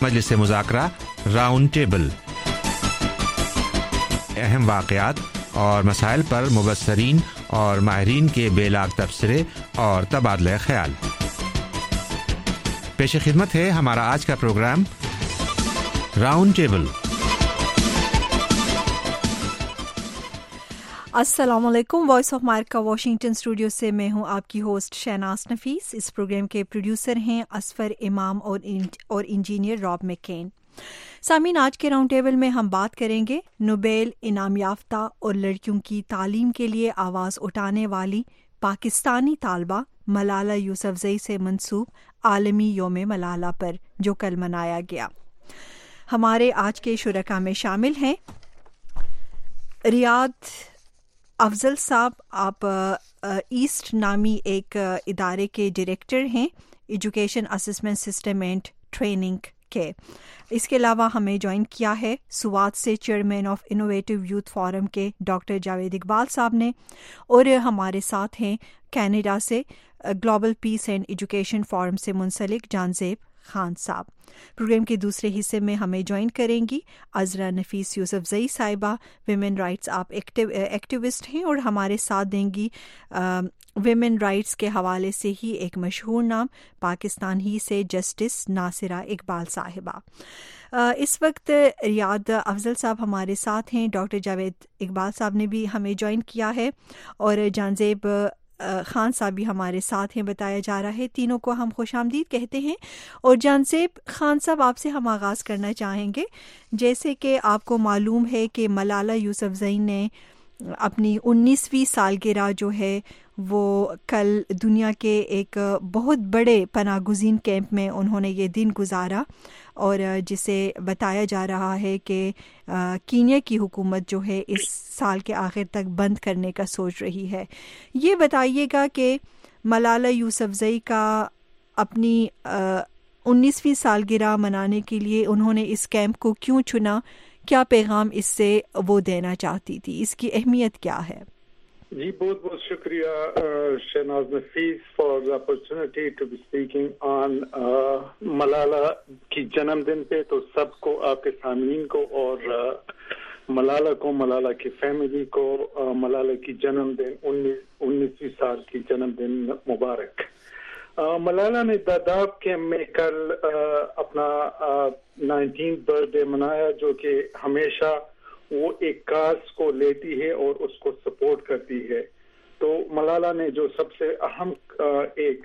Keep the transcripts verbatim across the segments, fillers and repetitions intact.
मजलिस मुज़ाकरा round table, अहम वाक़यात और मसाइल पर मुबस्सरीन और माहिरीन के बेलाग तबसरे और तबादला ख्याल। पेश खिदमत है हमारा आज का प्रोग्राम राउंड टेबल। अस्सलाम वालेकुम। Voice of America Washington studio से मैं हूं आपकी होस्ट शहनाज नफीस। इस प्रोग्राम के प्रोड्यूसर हैं असफर इमाम और और इंजीनियर रॉब मैकेन। सामीन, आज के राउंड टेबल में हम बात करेंगे नोबेल इनाम याफ्ता और लड़कियों की तालीम के लिए आवाज़ उठाने वाली पाकिस्तानी तालबा मलाला यूसुफजई से मंसूब आलमी योम मलाला पर, जो कल मनाया गया। हमारे आज के शुरका में शामिल हैं रियाद अफजल साहब, आप ईस्ट नामी एक इदारे के डायरेक्टर हैं, education assessment system and training के। इसके अलावा हमें ज्वाइन किया है सुवात से chairman of innovative youth forum के डॉक्टर जावेद इकबाल साहब ने, और हमारे साथ हैं कनाडा से global peace and education forum से मुंसलिक जानजेब खान साहब। प्रोग्राम के दूसरे हिस्से में हमें ज्वाइन करेंगी अजरा नफीस यूसुफजई साहिबा, विमेन राइट्स आप एक्टिव एक्टिविस्ट हैं, और हमारे साथ देंगी विमेन राइट्स के हवाले से ही एक मशहूर नाम, पाकिस्तान ही से जस्टिस नासिरा इकबाल साहिबा। इस वक्त रियाद अफजल साहब हमारे साथ हैं, डॉक्टर जावेद इकबाल साहब ने भी हमें ज्वाइन किया है, और जानजेब खान साहब भी हमारे साथ हैं, बताया जा रहा है। तीनों को हम खुशामदीद कहते हैं। और जानजेब खान साहब, आपसे हम आगाज़ करना चाहेंगे। जैसे कि आपको मालूम है कि मलाला यूसुफजई ने अपनी उन्नीसवीं सालगिरह जो है वो कल दुनिया के एक बहुत बड़े पनागुज़ीन कैंप में उन्होंने ये दिन गुजारा, और जिसे बताया जा रहा है कि कीनिया की हुकूमत जो है इस साल के आखिर तक बंद करने का सोच रही है। ये बताइएगा कि मलाला यूसुफजई का अपनी उन्नीसवीं सालगिरह मनाने के लिए उन्होंने इस कैंप को क्यों चुना, क्या पैगाम इससे वो देना चाहती थी, इसकी अहमियत क्या है? जी, बहुत बहुत शुक्रिया Shahnaz Nafees for the opportunity to be speaking on Malala की जन्मदिन पे। तो सबको, आपके सामीन को और uh, मलाला को, मलाला की फैमिली को uh, मलाला की जन्मदिन उन्नीस उन्नीसवीं साल की जन्मदिन मुबारक। uh, मलाला ने ददाब कैंप में कल uh, अपना नाइनटीन uh, बर्थडे मनाया, जो कि हमेशा वो एक काज को लेती है और उसको सपोर्ट करती है। तो मलाला ने जो सबसे अहम एक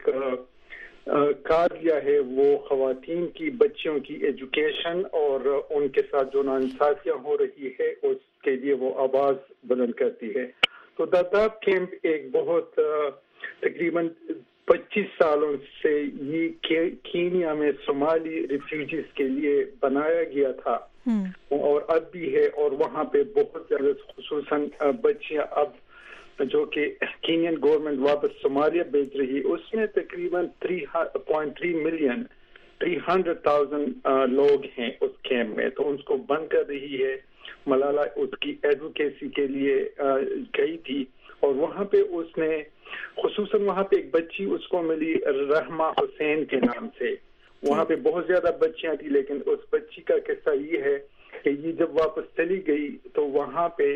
काज लिया है वो ख़वातीन की, बच्चियों की एजुकेशन, और उनके साथ जो नाइंसाफियाँ हो रही है उसके लिए वो आवाज़ बुलंद करती है। तो ददाब कैंप एक बहुत तकरीबन पच्चीस सालों से ये कीनिया में सोमाली रिफ्यूजीज के लिए बनाया गया था, और अब भी है। और वहाँ पे बहुत ज़्यादा खुसूसन बच्चियाँ अब जो कि कीनियन गवर्नमेंट वापस सोमालिया भेज रही है, उसमें तकरीबन three point three million three hundred thousand लोग हैं उस कैंप में। तो उसको बंद कर रही है। मलाला उसकी एडवोकेसी के लिए गई थी, और वहाँ पे उसने खुसूसन वहाँ पे एक बच्ची उसको मिली रहमा हुसैन के नाम से। वहाँ पे बहुत ज्यादा बच्चियां थी, लेकिन उस बच्ची का किस्सा ये है कि ये जब वापस चली गई तो वहाँ पे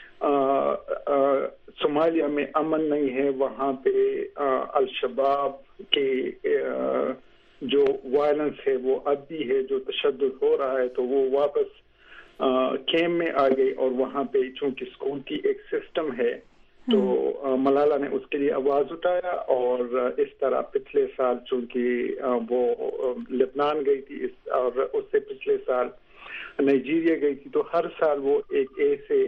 सोमालिया में अमन नहीं है। वहाँ पे अल शबाब के आ, जो वायलेंस है वो अब भी है, जो तशद्दुद हो रहा है। तो वो वापस कैंप में आ गई, और वहाँ पे चूंकि स्कूल की एक सिस्टम है, तो आ, मलाला ने उसके लिए आवाज उठाया। और इस तरह पिछले साल चूंकि वो लेबनान गई थी इस, और उससे पिछले साल नाइजीरिया गई थी, तो हर साल वो एक ऐसे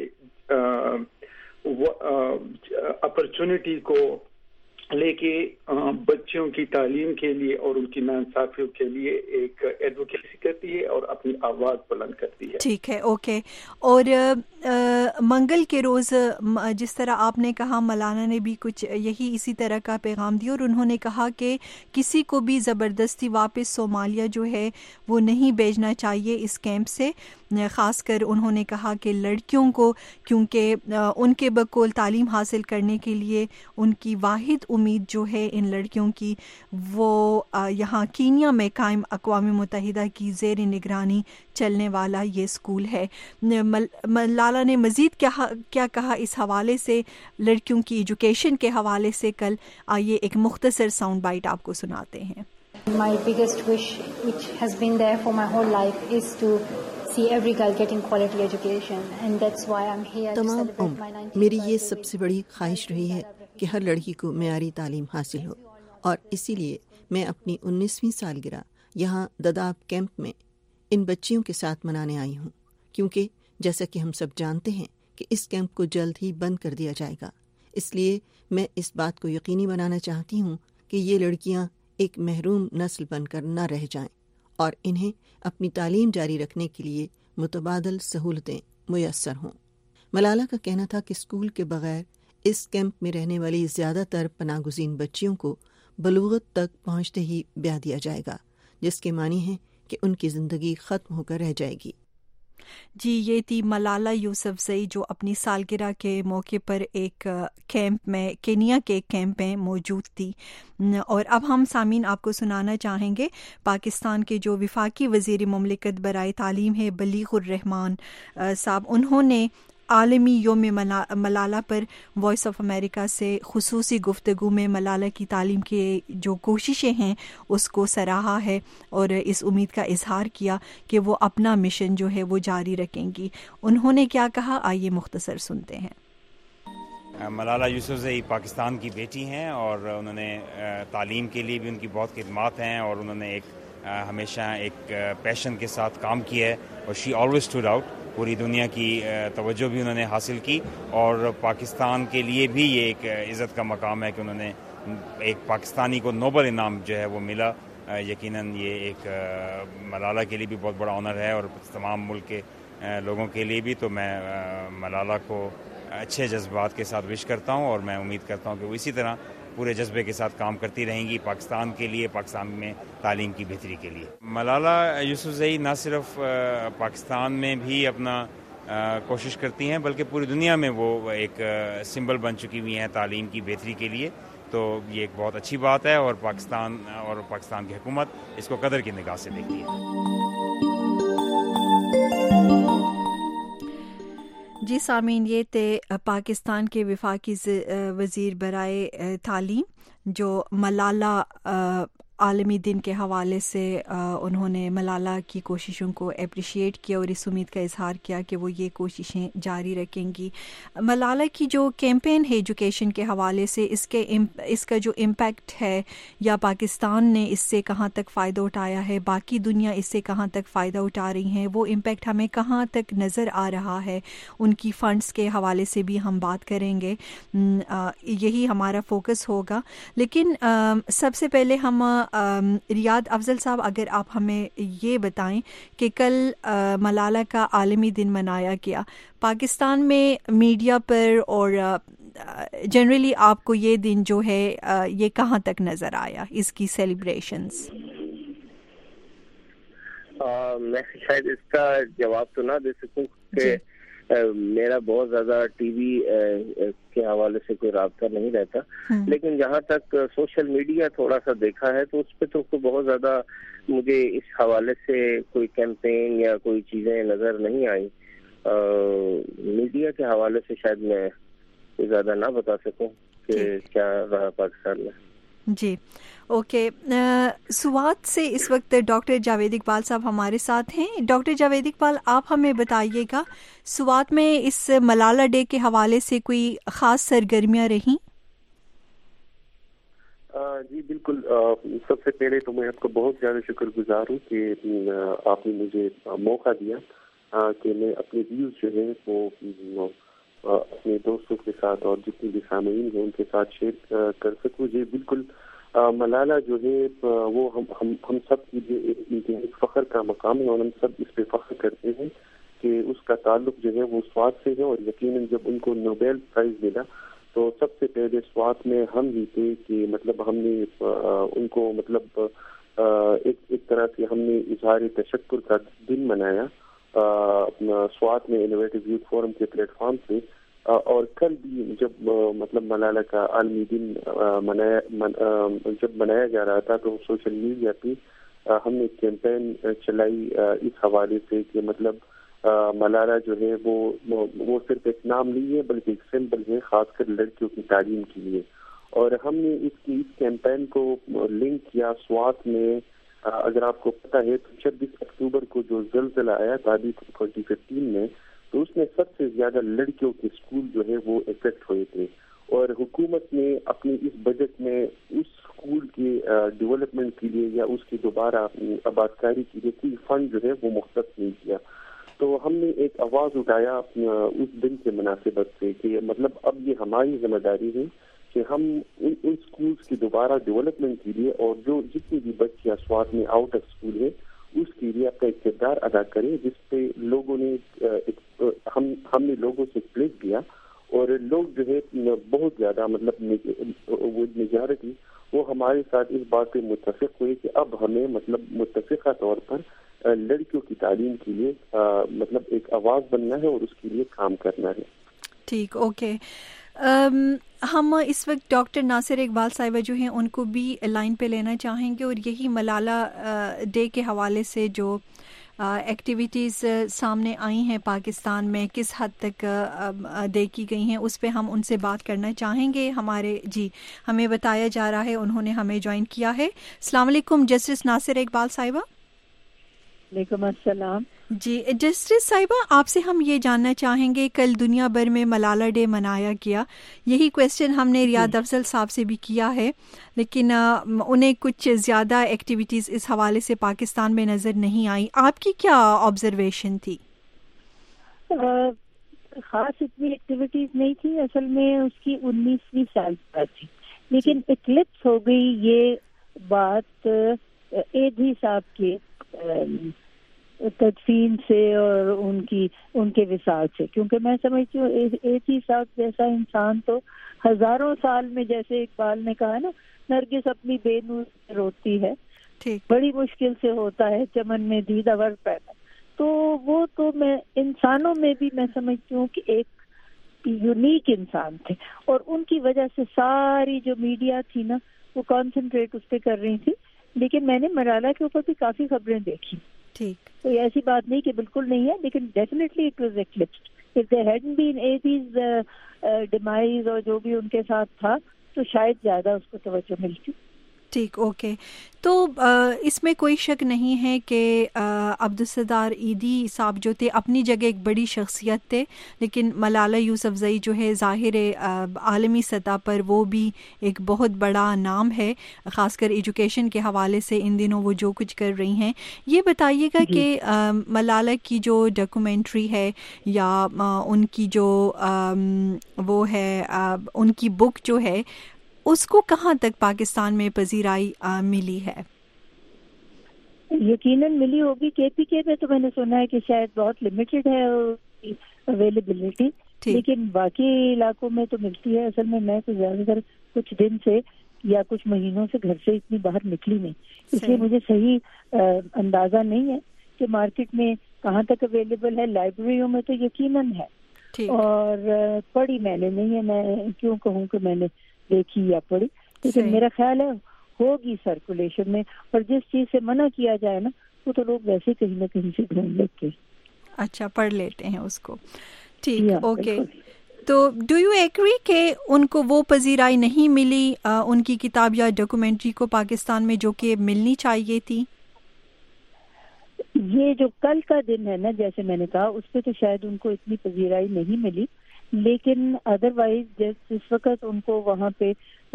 अपॉर्चुनिटी को लेके बच्चों की तालीम के लिए और उनकी नाइंसाफियों के लिए एक एडवोकेसी करती है और अपनी आवाज़ बुलंद करती है। ठीक है, ओके। और आ, मंगल के रोज़ जिस तरह आपने कहा, मलाना ने भी कुछ यही इसी तरह का पैगाम दिया, और उन्होंने कहा कि किसी को भी ज़बरदस्ती वापस सोमालिया जो है वो नहीं भेजना चाहिए इस कैंप से। ख़ासकर उन्होंने कहा कि लड़कियों को, क्योंकि उनके बकौल तालीम हासिल करने के लिए उनकी वाहिद امید جو ہے ان لڑکیوں کی وہ یہاں کینیا میں قائم اقوام متحدہ کی زیر نگرانی چلنے والا یہ اسکول ہے. ملالہ نے مزید کیا کیا کہا اس حوالے سے، لڑکیوں کی ایجوکیشن کے حوالے سے، کل آئیے ایک مختصر ساؤنڈ بائٹ آپ کو سناتے ہیں. My biggest wish, which has been there for my whole life, is to see every girl getting quality education, and that's why I'm here to celebrate my nineteenth میری یہ birthday سب سے بڑی خواہش رہی ہے کہ ہر لڑکی کو معیاری تعلیم حاصل ہو، اور اسی لیے میں اپنی انیسویں سالگرہ یہاں دداب کیمپ میں ان بچیوں کے ساتھ منانے آئی ہوں، کیونکہ جیسا کہ ہم سب جانتے ہیں کہ اس کیمپ کو جلد ہی بند کر دیا جائے گا. اس لیے میں اس بات کو یقینی بنانا چاہتی ہوں کہ یہ لڑکیاں ایک محروم نسل بن کر نہ رہ جائیں اور انہیں اپنی تعلیم جاری رکھنے کے لیے متبادل سہولتیں میسر ہوں. ملالہ کا کہنا تھا کہ اسکول کے بغیر اس کیمپ میں رہنے والی زیادہ تر پناہ گزین بچیوں کو بلوغت تک پہنچتے ہی بیاہ دیا جائے گا، جس کے معنی ہے کہ ان کی زندگی ختم ہو کر رہ جائے گی. جی، یہ تھی ملالہ یوسفزئی جو اپنی سالگرہ کے موقع پر ایک کیمپ میں، کینیا کے کیمپ میں موجود تھی. اور اب ہم سامعین آپ کو سنانا چاہیں گے پاکستان کے جو وفاقی وزیر مملکت برائے تعلیم ہے بلیغ الرحمان صاحب، انہوں نے عالمی یوم ملالہ پر وائس آف امریکہ سے خصوصی گفتگو میں ملالہ کی تعلیم کی جو کوششیں ہیں اس کو سراہا ہے اور اس امید کا اظہار کیا کہ وہ اپنا مشن جو ہے وہ جاری رکھیں گی. انہوں نے کیا کہا، آئیے مختصر سنتے ہیں. ملالہ یوسفزئی پاکستان کی بیٹی ہیں اور انہوں نے تعلیم کے لیے بھی ان کی بہت خدمات ہیں اور انہوں نے ایک ہمیشہ ایک پیشن کے ساتھ کام کیا ہے اور شی آلویز اسٹوڈ آؤٹ. پوری دنیا کی توجہ بھی انہوں نے حاصل کی اور پاکستان کے لیے بھی یہ ایک عزت کا مقام ہے کہ انہوں نے ایک پاکستانی کو نوبل انعام جو ہے وہ ملا. یقیناً یہ ایک ملالہ کے لیے بھی بہت بڑا آنر ہے اور تمام ملک کے لوگوں کے لیے بھی. تو میں ملالہ کو اچھے جذبات کے ساتھ وش کرتا ہوں اور میں امید کرتا ہوں کہ وہ اسی طرح پورے جذبے کے ساتھ کام کرتی رہیں گی پاکستان کے لیے، پاکستان میں تعلیم کی بہتری کے لیے. ملالہ یوسفزئی نہ صرف پاکستان میں بھی اپنا کوشش کرتی ہیں بلکہ پوری دنیا میں وہ ایک سمبل بن چکی ہوئی ہیں تعلیم کی بہتری کے لیے. تو یہ ایک بہت اچھی بات ہے اور پاکستان اور پاکستان کی حکومت اس کو قدر کی نگاہ سے دیکھتی ہے. جی سامعین، یہ تھے پاکستان کے وفاقی وزیر برائے تعلیم جو ملالہ عالمی دن کے حوالے سے انہوں نے ملالہ کی کوششوں کو اپریشیٹ کیا اور اس امید کا اظہار کیا کہ وہ یہ کوششیں جاری رکھیں گی. ملالہ کی جو کیمپین ہے ایجوکیشن کے حوالے سے، اس کے اس کا جو امپیکٹ ہے یا پاکستان نے اس سے کہاں تک فائدہ اٹھایا ہے، باقی دنیا اس سے کہاں تک فائدہ اٹھا رہی ہیں، وہ امپیکٹ ہمیں کہاں تک نظر آ رہا ہے، ان کی فنڈز کے حوالے سے بھی ہم بات کریں گے. یہی ہمارا فوکس ہوگا. لیکن سب سے پہلے ہم ریاض افضل صاحب، اگر آپ ہمیں یہ بتائیں کہ کل ملالہ کا عالمی دن منایا گیا، پاکستان میں میڈیا پر اور جنرلی آپ کو یہ دن جو ہے یہ کہاں تک نظر آیا، اس کی سیلیبریشنز؟ میں شاید اس کا جواب تو نہ دے سکوں کہ میرا بہت زیادہ ٹی وی کے حوالے سے کوئی رابطہ نہیں رہتا، لیکن جہاں تک سوشل میڈیا تھوڑا سا دیکھا ہے تو اس پہ تو بہت زیادہ مجھے اس حوالے سے کوئی کیمپین یا کوئی چیزیں نظر نہیں آئی. میڈیا کے حوالے سے شاید میں کوئی زیادہ نہ بتا سکوں کہ کیا رہا پاکستان میں. جی اوکے. سوات سے اس وقت ڈاکٹر جاوید اقبال صاحب ہمارے ساتھ ہیں. ڈاکٹر جاوید اقبال، آپ ہمیں بتائیے گا سوات میں اس ملالہ ڈے کے حوالے سے کوئی خاص سرگرمیاں رہیں؟ جی بالکل. سب سے پہلے تو میں آپ کا بہت زیادہ شکر گزار ہوں کہ آپ نے مجھے موقع دیا کہ میں اپنے ویوز جو ہے وہ اپنے دوستوں کے ساتھ اور جتنے بھی سامعین ہیں ان کے ساتھ شیئر کر سکوں. یہ بالکل ملالہ جو ہے وہ ہم ہم ہم سب کی ایک فخر کا مقام ہے اور ہم سب اس پہ فخر کرتے ہیں کہ اس کا تعلق جو ہے وہ سوات سے ہے. اور یقیناً جب ان کو نوبیل پرائز ملا تو سب سے پہلے سوات میں ہم ہی تھے کہ مطلب ہم نے ان کو مطلب ایک ایک طرح سے ہم نے اظہار تشکر کا دن منایا اپنا سوات میں انوویٹو یوتھ فورم کے پلیٹ فارم سے اور کل بھی جب مطلب ملالہ کا عالمی دن منایا جب منایا جا رہا تھا تو سوشل میڈیا پہ ہم نے کیمپین چلائی اس حوالے سے کہ مطلب ملالہ جو ہے وہ وہ صرف ایک نام نہیں ہے بلکہ ایک سمبل ہے خاص کر لڑکیوں کی تعلیم کے لیے. اور ہم نے اس کی اس کیمپین کو لنک کیا سوات میں. اگر آپ کو پتہ ہے تو چھبیس اکتوبر کو جو زلزلہ آیا تھا ابھی ٹوئنٹی ففٹین میں تو اس میں سب سے زیادہ لڑکیوں کے اسکول جو ہے وہ افیکٹ ہوئے تھے اور حکومت نے اپنی اس بجٹ میں اس اسکول کے ڈیولپمنٹ کے لیے یا اس کی دوبارہ آباد کاری کے لیے کوئی فنڈ جو ہے وہ مختص نہیں کیا. تو ہم نے ایک آواز اٹھایا اس دن کے مناسبت سے کہ مطلب اب یہ ہماری ذمہ داری ہے کہ ہم ان اسکولس کی دوبارہ ڈیولپمنٹ کے لیے اور جو جتنی بھی بچیاں سوات میں آؤٹ آف اسکول ہے اس کے لیے اپنا ایک کردار ادا کریں جس پہ لوگوں نے ہم ہم نے لوگوں سے پلیٹ دیا اور لوگ جو ہے بہت زیادہ مطلب وہ میجارٹی وہ ہمارے ساتھ اس بات پہ متفق ہوئے کہ اب ہمیں مطلب متفقہ طور پر لڑکیوں کی تعلیم کے لیے مطلب ایک آواز بننا ہے اور اس کے لیے کام کرنا ہے. ٹھیک, اوکے. ہم اس وقت ڈاکٹر ناصر اقبال صاحبہ جو ہیں ان کو بھی لائن پہ لینا چاہیں گے اور یہی ملالہ ڈے کے حوالے سے جو ایکٹیویٹیز سامنے آئی ہیں پاکستان میں کس حد تک دیکھی گئی ہیں اس پہ ہم ان سے بات کرنا چاہیں گے. ہمارے جی ہمیں بتایا جا رہا ہے انہوں نے ہمیں جوائن کیا ہے. السلام علیکم جسٹس ناصر اقبال صاحبہ. وعلیکم السلام. جی جسٹس صاحبہ آپ سے ہم یہ جاننا چاہیں گے کل دنیا بھر میں ملالہ ڈے منایا گیا. یہی کویسچن ہم نے ریاض افضل صاحب سے بھی کیا ہے لیکن انہیں کچھ زیادہ ایکٹیویٹیز اس حوالے سے پاکستان میں نظر نہیں آئی. آپ کی کیا آبزرویشن تھی؟ خاص اتنی ایکٹیویٹیز نہیں تھی, اصل میں اس کی انیسویں سال پر تھی لیکن اکلپس ہو گئی یہ بات ایدھی صاحب کے تدفین سے اور ان کی ان کے وصال سے, کیونکہ میں سمجھتی ہوں ایک ہی صاحب جیسا انسان تو ہزاروں سال میں, جیسے اقبال نے کہا نا نرگس اپنی بے نور روتی ہے, بڑی مشکل سے ہوتا ہے چمن میں دیدہ ور پیدا. تو وہ تو میں انسانوں میں بھی میں سمجھتی ہوں کہ ایک یونیک انسان تھے اور ان کی وجہ سے ساری جو میڈیا تھی نا وہ کانسنٹریٹ اس پہ کر رہی تھی. لیکن میں نے ملالہ کے اوپر بھی کافی خبریں دیکھی. ٹھیک, تو ایسی بات نہیں کہ بالکل نہیں ہے لیکن definitely it was eclipsed. If they hadn't been at its demise اور جو بھی ان کے ساتھ تھا تو شاید زیادہ اس کو توجہ ملتی. ٹھیک, اوکے. تو اس میں کوئی شک نہیں ہے کہ عبدالستار ایدھی صاحب جو تھے اپنی جگہ ایک بڑی شخصیت تھے لیکن ملالہ یوسفزئی جو ہے ظاہر عالمی سطح پر وہ بھی ایک بہت بڑا نام ہے, خاص کر ایجوکیشن کے حوالے سے ان دنوں وہ جو کچھ کر رہی ہیں. یہ بتائیے گا کہ ملالہ کی جو ڈاکومنٹری ہے یا ان کی جو وہ ہے ان کی بک جو ہے اس کو کہاں تک پاکستان میں پذیرائی ملی ہے؟ یقیناً ملی ہوگی. کے پی کے میں تو میں نے سنا ہے کہ شاید بہت لمیٹڈ ہے اویلیبلٹی, لیکن باقی علاقوں میں تو ملتی ہے. اصل میں میں تو زیادہ تر کچھ دن سے یا کچھ مہینوں سے گھر سے اتنی باہر نکلی نہیں, اس لیے مجھے صحیح اندازہ نہیں ہے کہ مارکیٹ میں کہاں تک اویلیبل ہے. لائبریریوں میں تو یقیناً ہے اور پڑھی میں نے نہیں ہے, میں کیوں کہوں کہ میں نے دیکھی یا پڑھی, لیکن میرا خیال ہے ہوگی سرکولیشن میں. اور جس چیز سے منع کیا جائے نا وہ تو لوگ ویسے کہیں نہ کہیں سے ڈھونڈ لیتے ہیں. اچھا, پڑھ لیتے ہیں اس کو. ٹھیک, اوکے. تو ڈو یو ایگری کہ ان کو وہ پذیرائی نہیں ملی ان کی کتاب یا ڈاکومنٹری کو پاکستان میں جو کہ ملنی چاہیے تھی؟ یہ جو کل کا دن ہے نا جیسے میں نے کہا اس پہ تو شاید ان کو اتنی پذیرائی نہیں ملی, لیکن ادروائز جس وقت ان کو وہاں پہ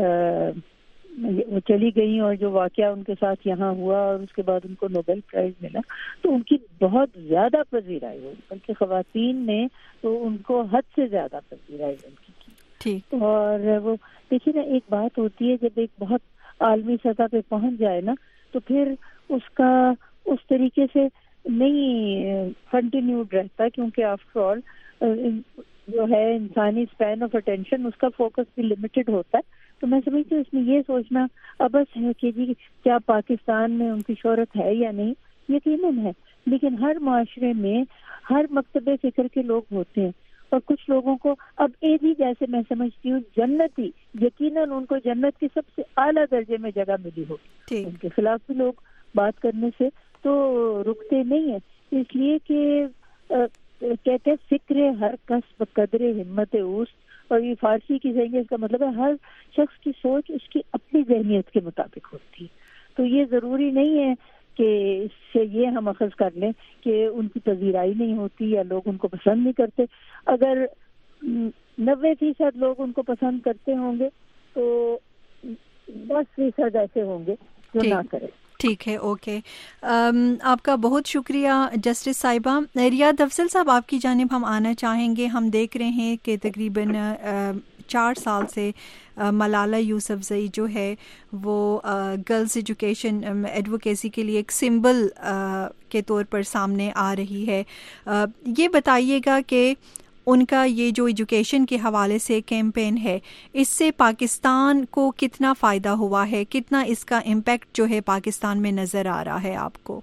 وہ چلی گئی اور جو واقعہ ان کے ساتھ یہاں ہوا اور اس کے بعد ان کو نوبل پرائز ملا تو ان کی بہت زیادہ پذیرائی ہوئی, بلکہ خواتین نے تو ان کو حد سے زیادہ پذیرائی ان کی کی. اور وہ دیکھیے نا ایک بات ہوتی ہے جب ایک بہت عالمی سطح پہ پہنچ جائے نا تو پھر اس کا اس طریقے سے نہیں کنٹینیوڈ رہتا, کیونکہ آفٹر آل جو ہے انسانی اسپین آف اٹینشن اس کا فوکس بھی لمیٹڈ ہوتا ہے. تو میں سمجھتی ہوں اس میں یہ سوچنا ابس ہے کہ جی کیا پاکستان میں ان کی شہرت ہے یا نہیں, یقیناً ہے, لیکن ہر معاشرے میں ہر مکتبے فکر کے لوگ ہوتے ہیں اور کچھ لوگوں کو اب ایک ہی جیسے میں سمجھتی ہوں جنتی یقیناً ان کو جنت کے سب سے اعلیٰ درجے میں جگہ ملی ہوگی. ان کے خلاف بھی لوگ بات کرنے سے تو رکتے نہیں ہیں, اس لیے کہ کہتے ہیں فکر ہر کس بقدر ہمت اوست, اور یہ فارسی کی ذہنیت کا مطلب ہے ہر شخص کی سوچ اس کی اپنی ذہنیت کے مطابق ہوتی ہے. تو یہ ضروری نہیں ہے کہ اس سے یہ ہم اخذ کر لیں کہ ان کی پذیرائی نہیں ہوتی یا لوگ ان کو پسند نہیں کرتے. اگر نوے فیصد لوگ ان کو پسند کرتے ہوں گے تو دس فیصد ایسے ہوں گے جو نہ کریں. ٹھیک ہے, اوکے. آپ کا بہت شکریہ جسٹس صاحبہ. ریاض افضل صاحب, آپ کی جانب ہم آنا چاہیں گے. ہم دیکھ رہے ہیں کہ تقریباً چار سال سے ملالہ یوسفزئی جو ہے وہ گرلز ایجوکیشن ایڈوکیسی کے لیے ایک سمبل کے طور پر سامنے آ رہی ہے. یہ بتائیے گا کہ ان کا یہ جو ایجوکیشن کے حوالے سے کیمپین ہے, اس سے پاکستان کو کتنا فائدہ ہوا ہے, کتنا اس کا امپیکٹ جو ہے پاکستان میں نظر آ رہا ہے آپ کو؟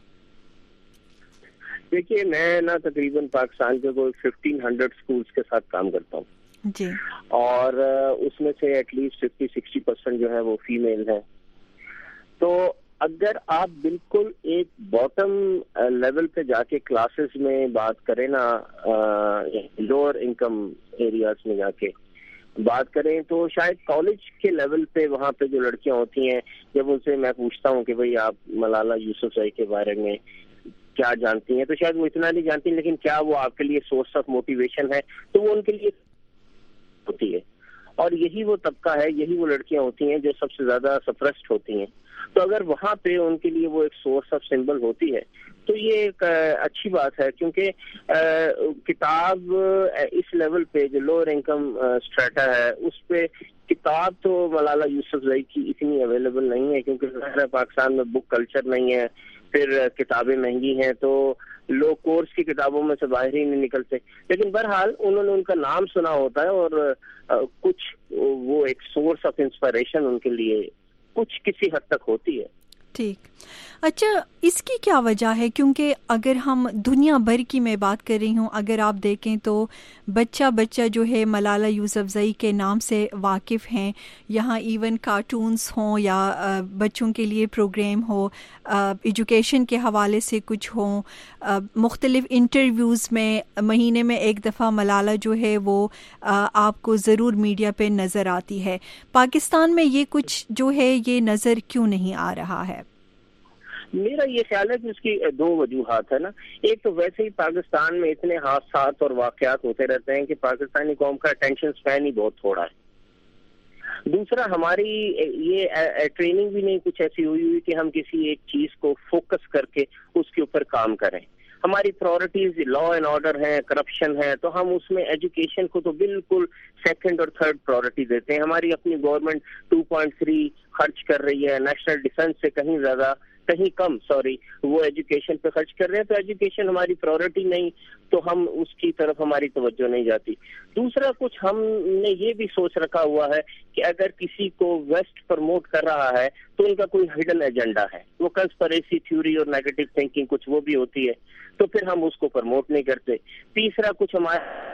دیکھیے, میں نا تقریباً پاکستان کے کوئی ففٹین ہنڈریڈ اسکولس کے ساتھ کام کرتا ہوں جی, اور اس میں سے at least fifty sixty percent جو ہے وہ فیمیل ہیں. تو اگر آپ بالکل ایک باٹم لیول پہ جا کے کلاسز میں بات کریں نا, لوور انکم ایریاز میں جا کے بات کریں, تو شاید کالج کے لیول پہ وہاں پہ جو لڑکیاں ہوتی ہیں, جب ان سے میں پوچھتا ہوں کہ بھئی آپ ملالہ یوسفزئی کے بارے میں کیا جانتی ہیں, تو شاید وہ اتنا نہیں جانتی, لیکن کیا وہ آپ کے لیے سورس آف موٹیویشن ہے, تو وہ ان کے لیے ہوتی ہے. اور یہی وہ طبقہ ہے, یہی وہ لڑکیاں ہوتی ہیں جو سب سے زیادہ سپریسڈ ہوتی ہیں. تو اگر وہاں پہ ان کے لیے وہ ایک سورس آف سمبل ہوتی ہے تو یہ ایک اچھی بات ہے, کیونکہ کتاب اس لیول پہ جو لوور انکم اسٹریٹا ہے اس پہ کتاب تو ملالہ یوسفزئی کی اتنی اویلیبل نہیں ہے, کیونکہ ظاہر پاکستان میں بک کلچر نہیں ہے, پھر کتابیں مہنگی ہیں, تو لو کورس کی کتابوں میں سے باہر ہی نہیں نکلتے. لیکن بہرحال انہوں نے ان کا نام سنا ہوتا ہے, اور کچھ وہ ایک سورس آف انسپائریشن ان کے لیے کچھ کسی حد تک ہوتی ہے. ٹھیک, اچھا, اس کی کیا وجہ ہے؟ کیونکہ اگر ہم دنیا بھر کی میں بات کر رہی ہوں, اگر آپ دیکھیں تو بچہ بچہ جو ہے ملالہ یوسفزئی کے نام سے واقف ہیں. یہاں ایون کارٹونز ہوں یا بچوں کے لیے پروگرام ہو, ایجوکیشن کے حوالے سے کچھ ہوں, مختلف انٹرویوز میں مہینے میں ایک دفعہ ملالہ جو ہے وہ آپ کو ضرور میڈیا پہ نظر آتی ہے. پاکستان میں یہ کچھ جو ہے یہ نظر کیوں نہیں آ رہا ہے؟ میرا یہ خیال ہے کہ اس کی دو وجوہات ہے نا. ایک تو ویسے ہی پاکستان میں اتنے حادثات اور واقعات ہوتے رہتے ہیں کہ پاکستانی قوم کا اٹینشن اسپین ہی بہت تھوڑا ہے. دوسرا, ہماری یہ ٹریننگ بھی نہیں کچھ ایسی ہوئی ہوئی کہ ہم کسی ایک چیز کو فوکس کر کے اس کے اوپر کام کریں. ہماری پرائورٹیز لا اینڈ آرڈر ہے, کرپشن ہے, تو ہم اس میں ایجوکیشن کو تو بالکل سیکنڈ اور تھرڈ پرائورٹی دیتے ہیں. ہماری اپنی گورنمنٹ ٹو پوائنٹ تھری خرچ کر رہی ہے, نیشنل ڈیفنس سے کہیں زیادہ کہیں کم سوری وہ ایجوکیشن پہ خرچ کر رہے ہیں. تو ایجوکیشن ہماری پرائورٹی نہیں, تو ہم اس کی طرف ہماری توجہ نہیں جاتی. دوسرا, کچھ ہم نے یہ بھی سوچ رکھا ہوا ہے کہ اگر کسی کو ویسٹ پروموٹ کر رہا ہے تو ان کا کوئی ہڈن ایجنڈا ہے, وہ کنسپریسی تھیوری اور نیگیٹو تھنکنگ کچھ وہ بھی ہوتی ہے, تو پھر ہم اس کو پروموٹ نہیں کرتے. تیسرا, کچھ ہمارا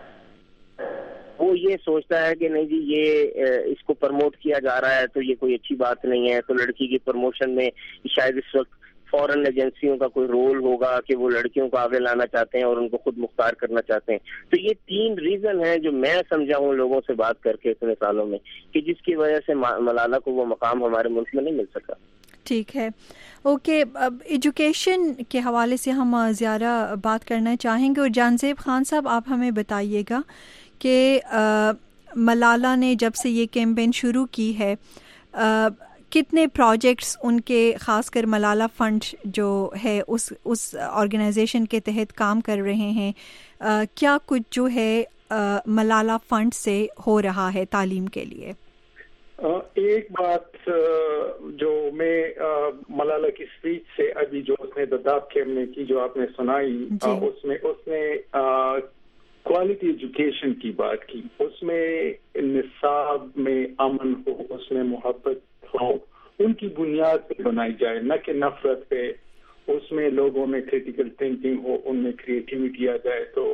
وہ یہ سوچتا ہے کہ نہیں جی یہ اس کو پروموٹ کیا جا رہا ہے تو یہ کوئی اچھی بات نہیں ہے, تو لڑکی کی پروموشن میں شاید اس وقت فورن ایجنسیوں کا کوئی رول ہوگا کہ وہ لڑکیوں کو آگے لانا چاہتے ہیں اور ان کو خود مختار کرنا چاہتے ہیں. تو یہ تین ریزن ہیں جو میں سمجھا ہوں لوگوں سے بات کر کے اتنے سالوں میں, کہ جس کی وجہ سے ملالہ کو وہ مقام ہمارے ملک میں نہیں مل سکا. ٹھیک ہے, اوکے. اب ایجوکیشن کے حوالے سے ہم زیادہ بات کرنا چاہیں گے, اور جانزیب خان صاحب آپ ہمیں بتائیے گا کہ ملالہ نے جب سے یہ کیمپین شروع کی ہے کتنے پروجیکٹس ان کے, خاص کر ملالہ فنڈ جو ہے اس اس آرگنائزیشن کے تحت کام کر رہے ہیں, کیا کچھ جو ہے ملالہ فنڈ سے ہو رہا ہے تعلیم کے لیے؟ ایک بات جو میں ملالہ کی اسپیچ سے ابھی جو اس نے دداب کیمپ میں کی جو آپ نے سنائی, اس میں اس نے کوالٹی ایجوکیشن کی بات کی. اس میں نصاب میں امن ہو, اس میں محبت ہو, ان کی بنیاد پہ بنائی جائے, نہ کہ نفرت پہ. اس میں لوگوں میں کریٹیکل تھنکنگ ہو, ان میں کریٹیوٹی آ جائے. تو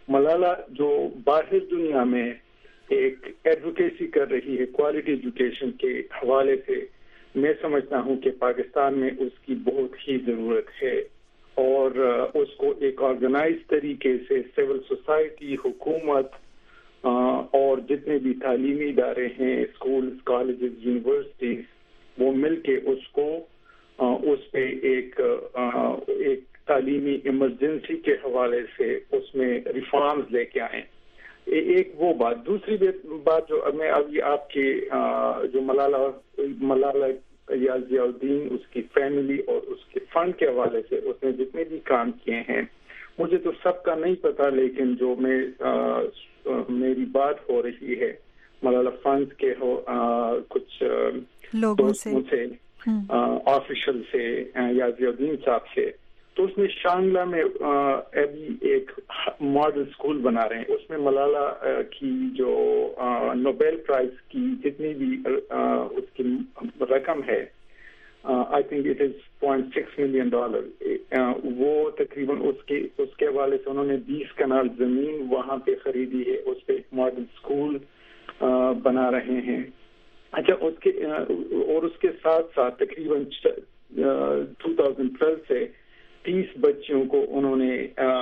ملالہ جو باہر دنیا میں ایک ایڈوکیسی کر رہی ہے کوالٹی ایجوکیشن کے حوالے سے، میں سمجھتا ہوں کہ پاکستان میں اس کی بہت ہی ضرورت ہے، اور اس کو ایک آرگنائز طریقے سے سول سوسائٹی، حکومت اور جتنے بھی تعلیمی ادارے ہیں، اسکولز، کالجز، یونیورسٹیز، وہ مل کے اس کو اس پہ ایک ایک تعلیمی ایمرجنسی کے حوالے سے اس میں ریفارمز لے کے آئیں. ایک وہ بات. دوسری بات جو میں ابھی آپ کے جو ملالہ ملالہ یا ضیاء الدین، اس کی فیملی اور اس کے فنڈ کے حوالے سے اس نے جتنے بھی کام کیے ہیں، مجھے تو سب کا نہیں پتا، لیکن جو میں میری بات ہو رہی ہے ملالہ فنڈ کے ہو کچھ لوگوں سے، آفیشل سے یا ضیاء الدین صاحب سے، تو اس میں شانگلہ میں ابھی ایک ماڈل اسکول بنا رہے ہیں. اس میں ملالہ کی جو نوبیل پرائز کی جتنی بھی اس کی رقم ہے، I think it is point six million dollar, وہ تقریباً اس کے اس کے حوالے سے انہوں نے بیس کنال زمین وہاں پہ خریدی ہے، اس پہ ایک ماڈل اسکول بنا رہے ہیں. اچھا، اس کے اور اس کے ساتھ ساتھ تقریباً ٹو تھاؤزینڈ ٹویلو سے تیس بچیوں کو انہوں نے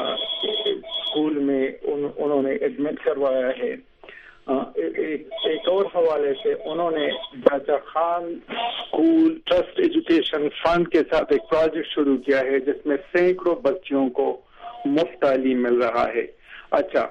اسکول میں انہوں نے ایڈمٹ کروایا ہے. ایک اور حوالے سے انہوں نے Bacha Khan school trust education fund کے ساتھ ایک پروجیکٹ شروع کیا ہے جس میں سینکڑوں بچیوں کو مفت تعلیم مل رہا ہے. اچھا،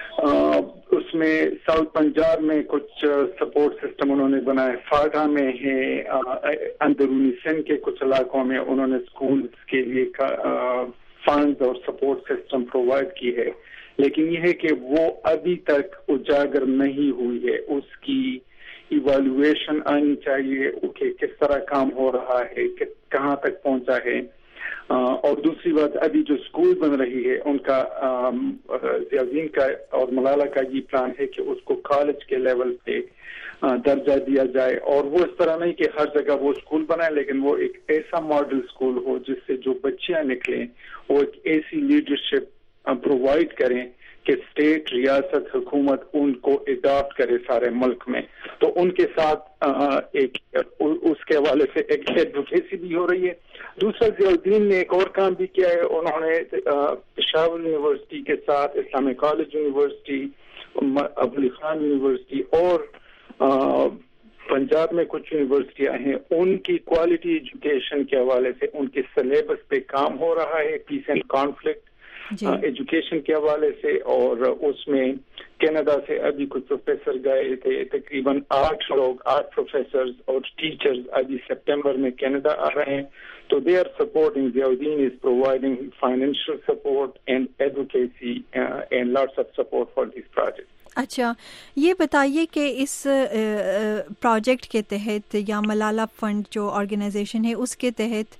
اس میں ساؤتھ پنجاب میں کچھ سپورٹ سسٹم انہوں نے بنائے، فاٹا میں ہے، اندرونی سندھ کے کچھ علاقوں میں انہوں نے اسکولز کے لیے فنڈز اور سپورٹ سسٹم پرووائڈ کی ہے. لیکن یہ ہے کہ وہ ابھی تک اجاگر نہیں ہوئی ہے. اس کی ایوالویشن آنی چاہیے کہ کس طرح کام ہو رہا ہے، کہاں تک پہنچا ہے. اور دوسری بات، ابھی جو اسکول بن رہی ہے ان کا ضیاء الدین کا اور ملالہ کا یہ پلان ہے کہ اس کو کالج کے لیول پہ درجہ دیا جائے، اور وہ اس طرح نہیں کہ ہر جگہ وہ اسکول بنائے، لیکن وہ ایک ایسا ماڈل اسکول ہو جس سے جو بچیاں نکلیں وہ ایک ایسی لیڈرشپ پرووائڈ کریں کہ اسٹیٹ، ریاست، حکومت ان کو اڈاپٹ کرے سارے ملک میں. تو ان کے ساتھ ایک اس کے حوالے سے ایک ایڈوکیسی بھی ہو رہی ہے. دوسرا، ضیاء الدین نے ایک اور کام بھی کیا ہے. انہوں نے پشاور یونیورسٹی کے ساتھ Islamic college university, Abu Ali Khan university اور پنجاب میں کچھ یونیورسٹیاں ہیں، ان کی کوالٹی ایجوکیشن کے حوالے سے ان کے سلیبس پہ کام ہو رہا ہے، پیس اینڈ کانفلکٹ ایجوکیشن کے حوالے سے. اور اس میں کینیڈا سے ابھی کچھ پروفیسر گئے تھے، تقریباً آٹھ لوگ آٹھ پروفیسرز اور ٹیچرز ابھی سپٹمبر میں کینیڈا آ رہے ہیں. تو they are supporting, Ziauddin is providing financial support and advocacy and lots of support for this project. اچھا، یہ بتائیے کہ اس پروجیکٹ کے تحت یا ملالہ فنڈ جو آرگنائزیشن ہے اس کے تحت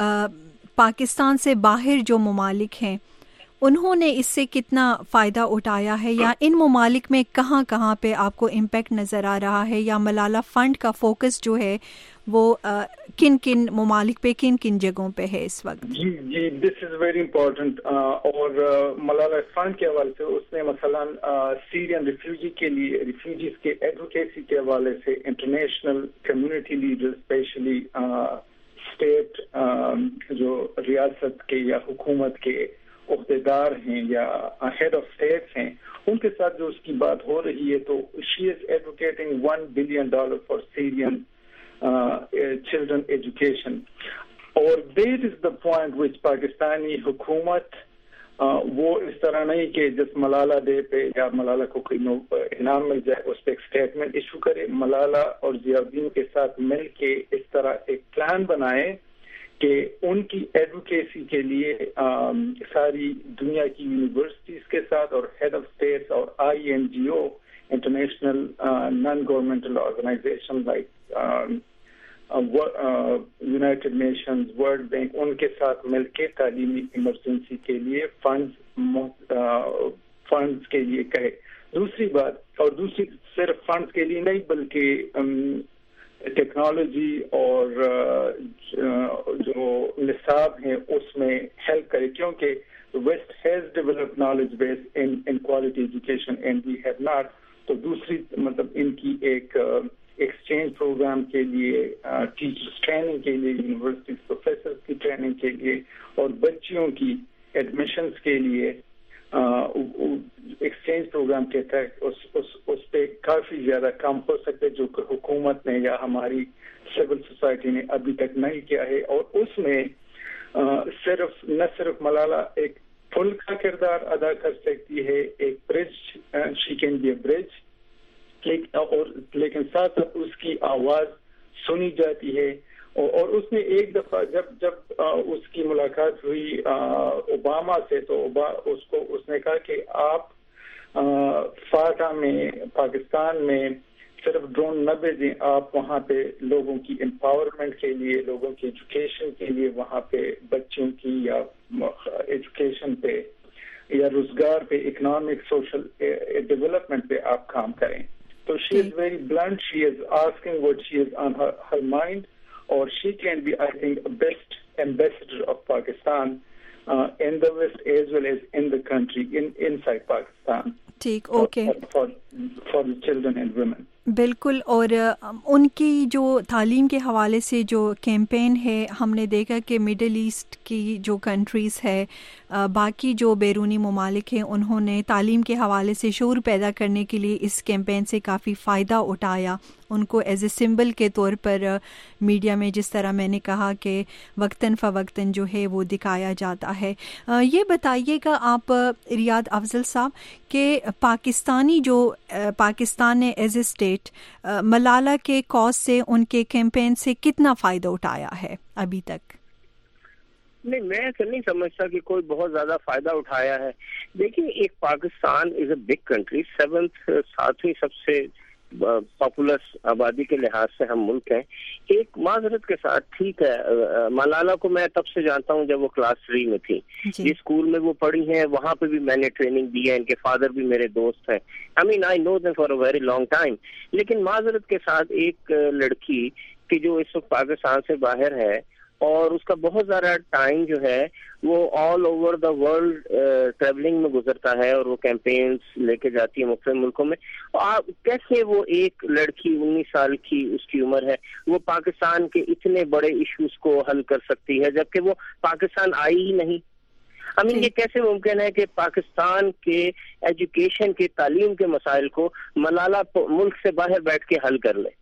پاکستان سے باہر جو ممالک ہیں انہوں نے اس سے کتنا فائدہ اٹھایا ہے، یا ان ممالک میں کہاں کہاں پہ آپ کو امپیکٹ نظر آ رہا ہے، یا ملالہ فنڈ کا فوکس جو ہے وہ کن کن ممالک پہ کن کن جگہوں پہ ہے اس وقت؟ جی جی دس از ویری امپورٹنٹ. اور ملالہ فنڈ کے حوالے سے اس نے مثلاً سیرین ریفیوجی کے لیے ریفیوجیز کے ایڈوکیسی کے حوالے سے international community leader, especially state جو ریاست کے یا حکومت کے عہدیدار ہیں یا ہیڈ آف اسٹیٹس ہیں، ان کے ساتھ جو اس کی بات ہو رہی ہے، تو she is advocating one billion dollar for Syrian children education. اور that is the point which Pakistani حکومت وہ اس طرح نہیں کہ جس ملالہ ڈے پہ یا ملالہ کو کوئی انعام مل جائے اس پہ ایک اسٹیٹمنٹ ایشو کرے. ملالہ اور ضیاء الدین کے ساتھ مل کے اس طرح ایک پلان بنائے کہ ان کی ایڈوکیسی کے لیے ساری دنیا کی یونیورسٹیز کے ساتھ اور ہیڈ آف اسٹیٹس اور I N G O, international non governmental organization like United Nations, world bank, ان کے ساتھ مل کے تعلیمی ایمرجنسی کے لیے فنڈز فنڈز کے لیے کہے. دوسری بات، اور دوسری صرف فنڈز کے لیے نہیں بلکہ ٹیکنالوجی اور جو نصاب ہیں اس میں ہیلپ کرے، کیونکہ the West has developed knowledge base in in quality education and we have not. تو دوسری مطلب ان کی ایک ایکسچینج پروگرام کے لیے, ٹیچرس ٹریننگ کے لیے, یونیورسٹی پروفیسر کی ٹریننگ کے لیے اور بچیوں کی ایڈمیشنس کے لیے ایکسچینج پروگرام کے تحت اس اس اس پہ کافی زیادہ کام ہو سکتے جو کہ حکومت نے یا ہماری سول سوسائٹی نے ابھی تک نہیں کیا ہے. اور اس میں صرف نہ صرف ملالہ ایک پل کا کردار ادا کر سکتی ہے, ایک برج, شی کین بی اے برج, اور لیکن ساتھ ساتھ اس کی آواز سنی جاتی ہے. اور اس نے ایک دفعہ جب جب اس کی ملاقات ہوئی اوباما سے تو اس کو اس نے کہا کہ آپ فاٹا میں پاکستان میں صرف ڈرون نہ بھیجیں, آپ وہاں پہ لوگوں کی امپاورمنٹ کے لیے, لوگوں کی ایجوکیشن کے لیے وہاں پہ بچوں کی یا ایجوکیشن پہ یا روزگار پہ, اکنامک سوشل ڈیولپمنٹ پہ آپ کام کریں. تو she is very blunt, she is asking what she is on her mind, اور she can be I think best ambassador of Pakistan in the West as well as in the country, in inside Pakistan. ٹھیک, okay. For, for the children and women. بالکل. اور ان کی جو تعلیم کے حوالے سے جو کیمپین ہے, ہم نے دیکھا کہ مڈل ایسٹ کی جو کنٹریز ہے, باقی جو بیرونی ممالک ہیں, انہوں نے تعلیم کے حوالے سے شعور پیدا کرنے کے لیے اس کیمپین سے کافی فائدہ اٹھایا. ان کو ایز اے سمبل کے طور پر میڈیا میں, جس طرح میں نے کہا کہ وقتاً فوقتاً جو ہے وہ دکھایا جاتا ہے. یہ بتائیے گا آپ ریاض افضل صاحب کہ پاکستانی جو پاکستان نے ایز اے اسٹیٹ ملالہ کے کاز سے, ان کے کیمپین سے کتنا فائدہ اٹھایا ہے ابھی تک؟ نہیں, میں ایسا نہیں سمجھتا کہ کوئی بہت زیادہ فائدہ اٹھایا ہے. دیکھیے, ایک Pakistan is a big country, seventh ساتویں سب سے پاپولس آبادی کے لحاظ سے ہم ملک ہیں. ایک معذرت کے ساتھ, ٹھیک ہے, ملالہ کو میں تب سے جانتا ہوں جب وہ کلاس تھری میں تھی. جس اسکول میں وہ پڑھی ہیں وہاں پہ بھی میں نے ٹریننگ دی ہے, ان کے فادر بھی میرے دوست ہیں. I mean I know them for a very long time. لیکن معذرت کے ساتھ ایک لڑکی کہ جو اس وقت پاکستان سے باہر ہے اور اس کا بہت زیادہ ٹائم جو ہے وہ all over the world travelling میں گزرتا ہے, اور وہ کیمپینز لے کے جاتی ہے مختلف ملکوں میں. آپ کیسے وہ ایک لڑکی انیس سال کی اس کی عمر ہے, وہ پاکستان کے اتنے بڑے ایشوز کو حل کر سکتی ہے جبکہ وہ پاکستان آئی ہی نہیں؟ I mean, یہ کیسے ممکن ہے کہ پاکستان کے ایجوکیشن کے, تعلیم کے مسائل کو ملالہ ملک سے باہر بیٹھ کے حل کر لے؟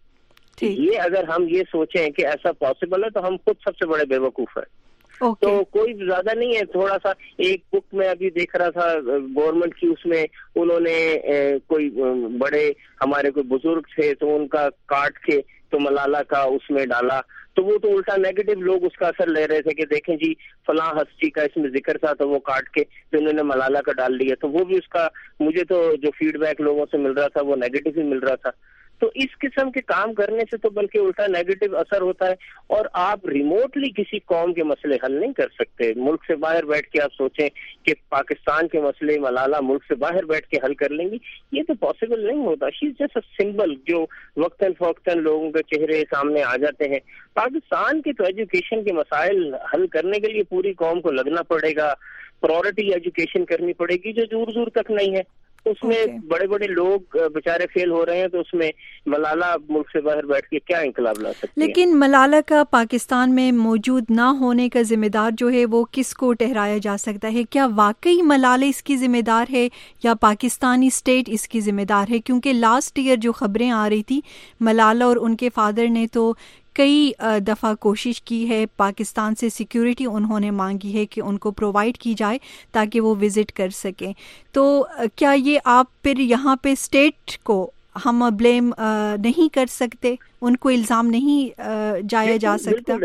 یہ اگر ہم یہ سوچیں کہ ایسا پاسبل ہے تو ہم خود سب سے بڑے بے وقوف ہیں. Okay. تو کوئی زیادہ نہیں ہے, تھوڑا سا ایک بک میں ابھی دیکھ رہا تھا گورنمنٹ کی, اس میں انہوں نے کوئی بڑے ہمارے کوئی بزرگ تھے تو ان کا کاٹ کے تو ملالہ کا اس میں ڈالا, تو وہ تو الٹا نیگیٹو لوگ اس کا اثر لے رہے تھے کہ دیکھیں جی فلاں ہستی کا اس میں ذکر تھا تو وہ کاٹ کے تو انہوں نے ملالہ کا ڈال دیا. تو وہ بھی اس کا مجھے تو جو فیڈ بیک لوگوں سے مل رہا تھا وہ نیگیٹو ہی مل رہا تھا. تو اس قسم کے کام کرنے سے تو بلکہ الٹا نیگیٹو اثر ہوتا ہے, اور آپ ریموٹلی کسی قوم کے مسئلے حل نہیں کر سکتے. ملک سے باہر بیٹھ کے آپ سوچیں کہ پاکستان کے مسئلے ملالہ ملک سے باہر بیٹھ کے حل کر لیں گی, یہ تو پاسبل نہیں ہوتا. شی از جسٹ اے سمبل جو وقتاً فوقتاً لوگوں کے چہرے سامنے آ جاتے ہیں. پاکستان کے تو ایجوکیشن کے مسائل حل کرنے کے لیے پوری قوم کو لگنا پڑے گا, پرائورٹی ایجوکیشن کرنی پڑے گی جو دور دور تک نہیں ہے. اس میں okay. بڑے بڑے لوگ بےچارے فیل ہو رہے ہیں, تو اس میں ملالہ ملک سے باہر بیٹھ کے کیا انقلاب لا سکتی ہے؟ لیکن ملالہ کا پاکستان میں موجود نہ ہونے کا ذمہ دار جو ہے وہ کس کو ٹھہرایا جا سکتا ہے؟ کیا واقعی ملالہ اس کی ذمہ دار ہے یا پاکستانی اسٹیٹ اس کی ذمہ دار ہے؟ کیونکہ لاسٹ ایئر جو خبریں آ رہی تھی, ملالہ اور ان کے فادر نے تو کئی دفعہ کوشش کی ہے, پاکستان سے سیکیورٹی انہوں نے مانگی ہے کہ ان کو پرووائڈ کی جائے تاکہ وہ وزٹ کر سکیں. تو کیا یہ آپ پھر یہاں پہ اسٹیٹ کو ہم بلیم نہیں کر سکتے, ان کو الزام نہیں جایا جا سکتا؟